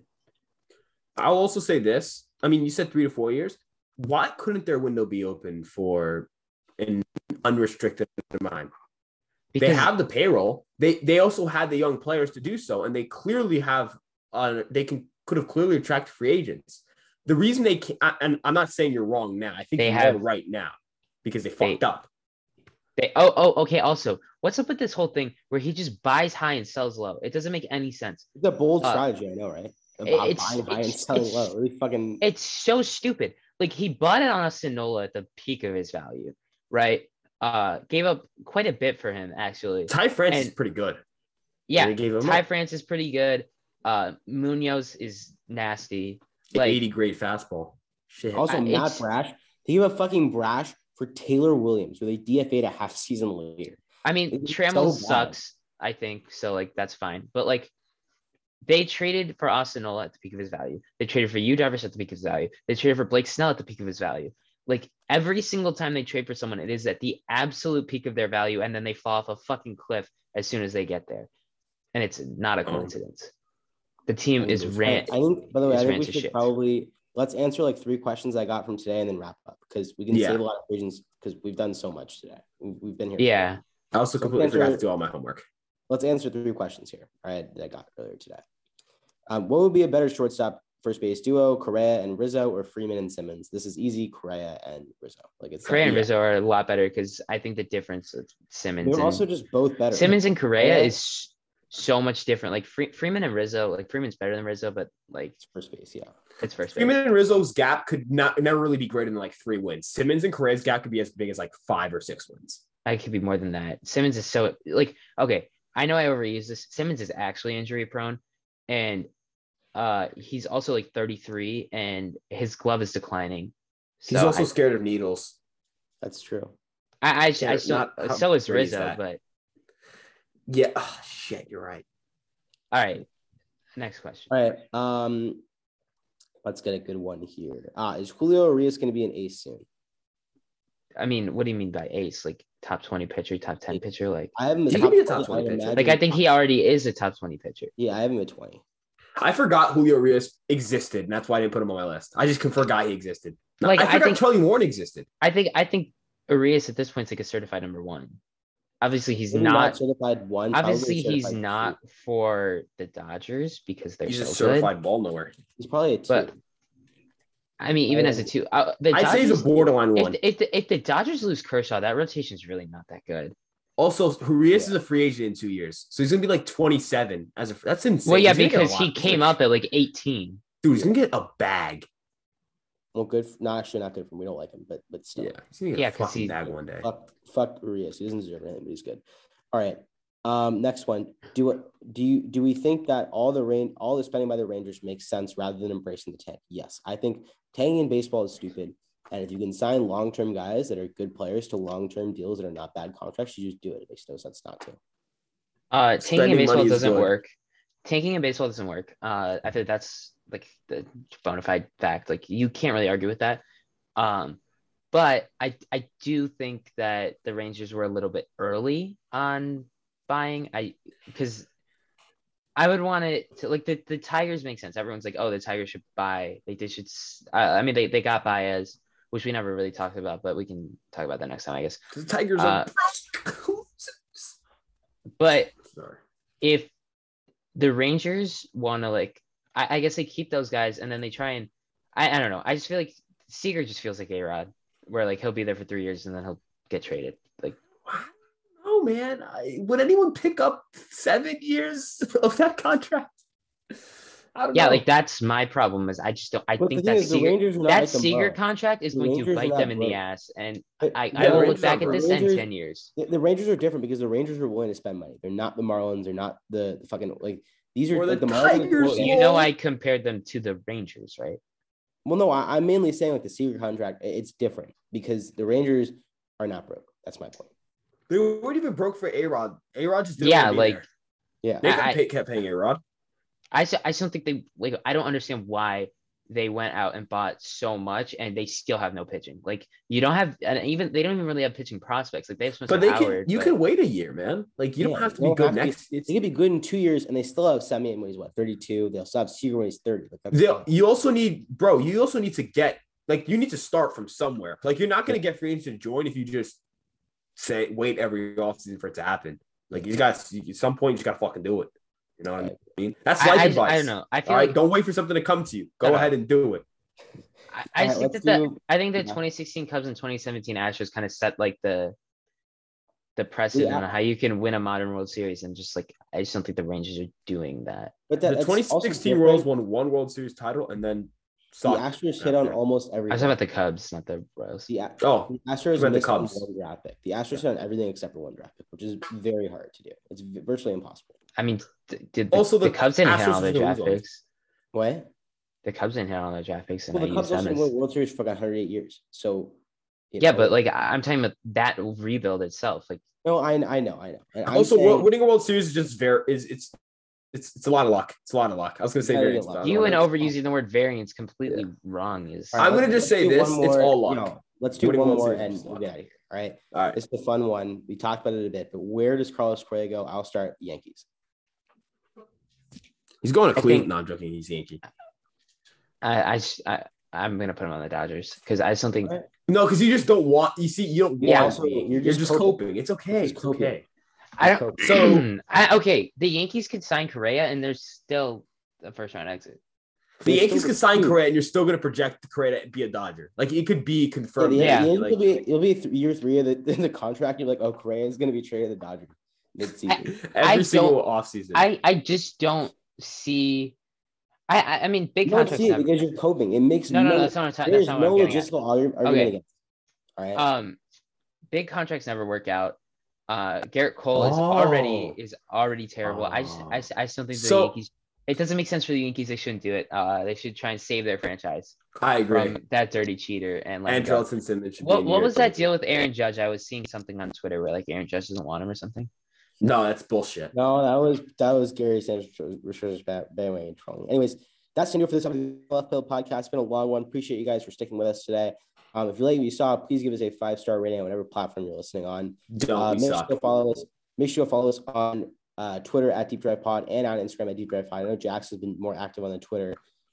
I'll also say this. I mean, you said three to four years. Why couldn't their window be open for an unrestricted amount? They have the payroll. They they also had the young players to do so, and they clearly have. Uh, they can could have clearly attracted free agents. The reason they can, and I'm not saying you're wrong now. I think They you're have- right now because they They- fucked up. They oh oh okay. Also, what's up with this whole thing where he just buys high and sells low? It doesn't make any sense. It's a bold Uh, strategy, I know, right? it- About it's- buying high and it's- selling it's- low. Really fucking. It's so stupid. Like he bought it on a Sonola at the peak of his value, right? Uh, gave up quite a bit for him actually. Ty France is and- pretty good. Yeah, they gave him Ty up. France is pretty good. Uh, Munoz is nasty. Like eighty grade fastball. Shit. Also, I- Matt it's- Brash. They give a fucking Brash for Taylor Williams, where they D F A'd a half season later. I mean, It's Trammell so bad. sucks. I think so. Like that's fine, but like. They traded for Austin Nola at the peak of his value. They traded for Yu Darvish at the peak of his value. They traded for Blake Snell at the peak of his value. Like every single time they trade for someone, it is at the absolute peak of their value, and then they fall off a fucking cliff as soon as they get there. And it's not a Oh. coincidence. The team is ran. I think, by the way, is I think ran we to should shit. probably let's answer like three questions I got from today and then wrap up because we can Yeah. save a lot of questions because we've done so much today. We've, we've been here. Yeah. I also So completely answer- forgot to do all my homework. Let's answer three questions here. All right, that I got earlier today. Um, what would be a better shortstop first base duo, Correa and Rizzo, or Freeman and Simmons? This is easy, Correa and Rizzo. Like it's Correa and yeah. Rizzo are a lot better because I think the difference of Simmons They're and also just both better. Simmons and Correa Correa- is so much different. Like Free, Freeman and Rizzo, like Freeman's better than Rizzo, but like It's first base, yeah. it's first base. Freeman and Rizzo's gap could not never really be greater than like three wins. Simmons and Correa's gap could be as big as like five or six wins. I could be more than that. Simmons is so like okay. I know I overuse this. Simmons is actually injury prone, and uh, he's also like thirty-three, and his glove is declining. He's So also I, scared of needles. That's true. I, I, I, Yeah, still, not- how so is great is Rizzo, that? but Yeah. Oh, shit, you're right. all right. Next question. All right. Um, let's get a good one here. Uh, is Julio Urias going to be an ace soon? I mean, what do you mean by ace? Like top twenty pitcher, top ten pitcher? Like, I have him. He at could be a top top twenty I'd pitcher. imagine- like I think he already is a top twenty pitcher. Yeah, I have him at twenty. I forgot Julio Urias existed, and that's why I didn't put him on my list. I just forgot he existed. No, Like, I I forgot think- Charlie Warren existed. I think I think Urias at this point is like a certified number one. Obviously, he's Maybe not. certified one. probably Obviously, he's certified not two. for the Dodgers because they're He's so a good. certified ball nowhere. He's probably a two. But I mean, even as a two, uh, the I'd say he's Dodgers. a borderline If, one. if, the, if the Dodgers lose Kershaw, that rotation is really not that good. Also, Urias Yeah. is a free agent in two years, so he's gonna be like twenty-seven. As a that's insane. Well, yeah, He's gonna get a because lot. he He's came gonna- up at like eighteen. Dude, he's gonna get a bag. well, good. For, no, actually, not good for him. We don't like him, but but still. Yeah, he's gonna get Yeah, a 'cause fucking he's- bag one day. Fuck, fuck Urias. He doesn't deserve anything, but he's good. All right. Um, next one. Do it. Do you do we think that all the rain, all the spending by the Rangers makes sense rather than embracing the tank? Yes, I think tanking in baseball is stupid. And if you can sign long-term guys that are good players to long-term deals that are not bad contracts, you just do it. It makes no sense not to. Uh, tanking in Spending baseball money is doesn't good. work. Tanking in baseball doesn't work. Uh, I think that's like the bona fide fact. Like you can't really argue with that. Um, but I I do think that the Rangers were a little bit early on buying. I because I would want it to like the, the Tigers make sense. Everyone's like, oh, the Tigers should buy. Like they should. s- Uh, I mean, they they got Baez, which we never really talked about, but we can talk about that next time, I guess. The Tigers Uh, are. But Sorry. if the Rangers want to like, I, I guess they keep those guys and then they try and I, I don't know. I just feel like Seager just feels like A-Rod, where like he'll be there for three years and then he'll get traded. Like, Oh man, I, would anyone pick up seven years of that contract? I don't yeah, know. like that's my problem is I just don't. I But the think thing that is, the Seager, Rangers are not that like the Seager Marlins. contract is The going to Rangers are bite not them in the broke. ass, and But I, the I will Rangers look back are at this broke. in ten years. The, the Rangers are different because the Rangers are willing to spend money. They're not the Marlins. They're not the, the fucking like these are Or the like the Marlins. are the Tigers. quote- You know, I compared them to the Rangers, right? Well, no, I, I'm mainly saying like the Seager contract. it- It's different because the Rangers are not broke. That's my point. They weren't even broke for A-Rod. A-Rod just didn't Yeah, want to be like- there. Yeah, They I- could I- pay, kept paying A-Rod. I, s- I just don't think they like. I don't understand why they went out and bought so much and they still have no pitching. Like you don't have, and even they don't even really have pitching prospects. Like they have Spencer But they Howard. can you but- can wait a year, man. Like you Yeah, don't have to they be don't good have to be- next. It's they could be good in two years, and they still have Semien when he's what thirty-two. They'll still have Seager when he's thirty. Like, that's they, you also need, bro. You also need to get like you need to start from somewhere. Like you're not going to get free agents to join if you just say wait every offseason for it to happen. Like you got at some point you just got to fucking do it. You know what I mean? That's I, life I, advice. I don't know. I feel All right, like don't wait for something to come to you. Go No, no. ahead and do it. I, I just All think right, that the, let's do- I think the yeah. twenty sixteen Cubs and twenty seventeen Astros kind of set like the the precedent Yeah. on how you can win a modern World Series, and just like I just don't think the Rangers are doing that. But that, The that's twenty also sixteen different. Royals won one World Series title and then The sucked Astros hit on after. almost every. I was talking about the Cubs, not the Royals. the, A- Oh, the Astros about the missed on Cubs. one draft pick. The Astros hit on everything except for one draft pick, which is very hard to do. It's v- virtually impossible. I mean, th- did the, Also, the, the Cubs didn't hit Astros on their is the draft losers. picks? What? The Cubs didn't hit on their draft picks, and Well, I the used Cubs them also as won World Series for like one hundred eight years. So. you yeah, know, but like I- I'm talking about that rebuild itself. Like no, I I know, I know. And I'm Also, saying- winning a World Series is just very is it's it's it's a lot of luck. It's a lot of luck. I was gonna say Yeah, variance. yeah, but I luck. don't you and know. overusing the word variance completely wrong is. All right, I'm gonna let's- just let's say do this, one it's more- all luck. no, let's do Winning one World more Series and is we'll luck. get out of here. All right. All right. It's the fun one. We talked about it a bit, but where does Carlos Correa go? I'll start Yankees. He's going to I Cleveland. think- No, I'm joking. He's Yankee. I I, s- I I'm gonna put him on the Dodgers because I just don't think. All right. No, because you just don't want. You see, you don't Yeah, want. also, to be. you're You're just just, coping. coping. It's okay. Just It's coping. okay. I don't. So- I, okay, the Yankees could sign Correa, and there's still a first round exit. The They're Yankees still can sign the- Correa, and you're still going to project the Correa to be a Dodger. Like it could be Yeah, confirmed. the, Yeah. the Yankees Like, will be it'll be th- year three of the, the contract. You're like, oh, Correa is going to be traded to the Dodgers mid-season. every I single don't- offseason. I I just don't see. I I, I mean, big You don't contracts. see it Never, because you're coping. It makes no, no, no. no, that's not what I'm talking. There's That's not what no I'm getting at. logistical argu- argument Okay. against. All right. Um, big contracts never work out. Uh, Garrett Cole is already Oh. is already terrible. I just I, just- I just don't think the So- Yankees. It doesn't make sense for the Yankees. They shouldn't do it. Uh, they should try and save their franchise I agree. from that dirty cheater and let him And go. Andrelton Simmons. should be What in what here. was that deal with Aaron Judge? I was seeing something on Twitter where like Aaron Judge doesn't want him or something. No, that's bullshit. No, that was that was Gary Sanders bandwagon trolling. Anyways, that's the new for this episode of the Left Pill Podcast. It's been a long one. Appreciate you guys for sticking with us today. Um, if you like what you saw, please give us a five star rating on whatever platform you're listening on. Don't Uh, we make suck. sure to follow us. Make sure to follow us on uh, Twitter at Deep Drive Pod and on Instagram at Deep Drive Pod. I know Jax has been more active on the Twitter.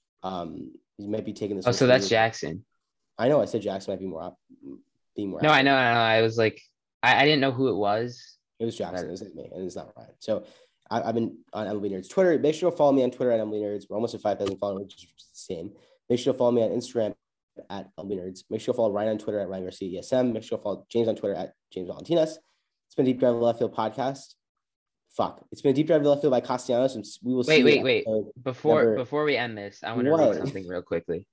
Um, he might be taking this. Oh, one so that's seriously. Jackson. I know. I said Jackson might be more op- being more. No, I active. know, I know. I was like, I, I didn't know who it was. It was Jackson. It was me, and it's not Ryan. So I, I've been on Emily Nerds Twitter. Make sure to follow me on Twitter at Emily Nerds. We're almost at five thousand followers, which is the same. Make sure to follow me on Instagram at Emily Nerds. Make sure to follow Ryan on Twitter at Ryan Garcia E S M. Make sure to follow James on Twitter at James Valentinas. It's been Deep Drive Left Field Podcast. Fuck. It's been Deep Drive Left Field by Castellanos, and we will Wait, see. wait, you wait. episode- Before Number- before we end this, I want to What? read something real quickly.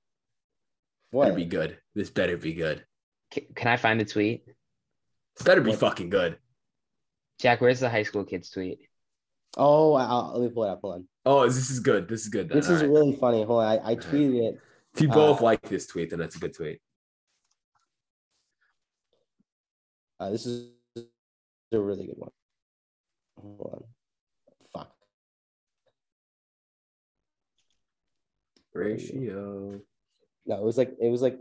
Better What? be good. This better be good. C- Can I find the tweet? This better be What? fucking good. Jack, where's the high school kids tweet? Oh, I'll, let me pull it up. Hold on. Oh, this is good. This is good. Then. This is All right. really funny. Hold on. I, I tweeted it. If you uh, both like this tweet, then that's a good tweet. Uh, this is a really good one. Hold on. Fuck. Ratio. No, it was like it was like.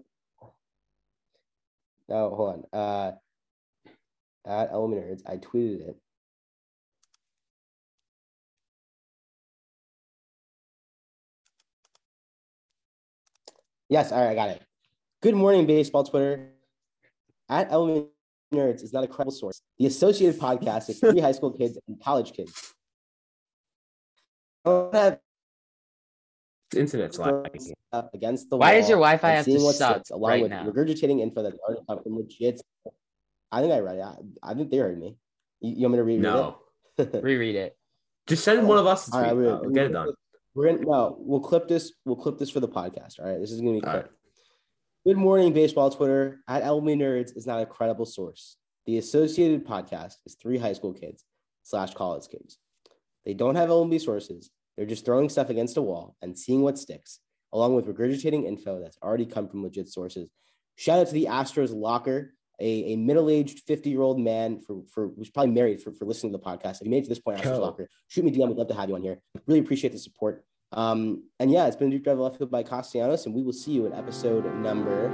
No, hold on. Uh, at Element Nerds, I tweeted it. Yes, all right, I got it. Good morning, baseball Twitter. At Element Nerds is not a credible source. The Associated Podcast is three high school kids and college kids. Internet's lagging. Up against the Why wall does your Wi-Fi and have to seeing what suck sticks, along right with now? regurgitating info that's already come from legit. I think I read it. I, I think they heard me. You, you want me to read No. it? Reread it. Just send one of us to All right, tweet. we're, Uh, we'll get it done. We're gonna no. We'll clip this. We'll clip this for the podcast. All right. This is gonna be All quick. right. Good morning, baseball Twitter. At Elmy Nerds is not a credible source. The Associated Podcast is three high school kids slash college kids. They don't have L M B sources. They're just throwing stuff against a wall and seeing what sticks, along with regurgitating info that's already come from legit sources. Shout out to the Astros locker, a, a middle-aged fifty-year-old man for, for who's probably married for, for listening to the podcast. If you made it to this point, Astros Yo. locker, shoot me a D M. We'd love to have you on here. Really appreciate the support. Um, and yeah, it's been Deep Drive Left Field by Castellanos, and we will see you in episode number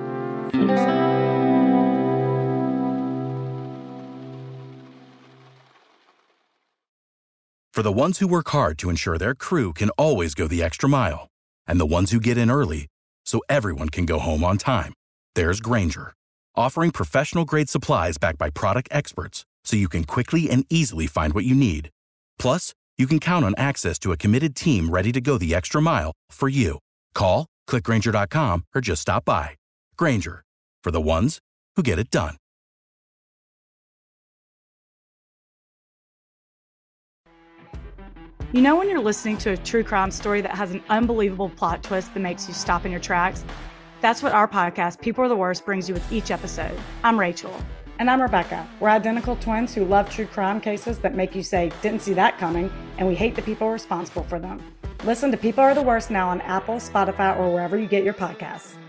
For the ones who work hard to ensure their crew can always go the extra mile, and the ones who get in early so everyone can go home on time, there's Grainger, offering professional-grade supplies backed by product experts so you can quickly and easily find what you need. Plus, you can count on access to a committed team ready to go the extra mile for you. Call, click Grainger dot com, or just stop by. Grainger, for the ones who get it done. You know when you're listening to a true crime story that has an unbelievable plot twist that makes you stop in your tracks? That's what our podcast, People Are the Worst, brings you with each episode. I'm Rachel. And I'm Rebecca. We're identical twins who love true crime cases that make you say, didn't see that coming, and we hate the people responsible for them. Listen to People Are the Worst now on Apple, Spotify, or wherever you get your podcasts.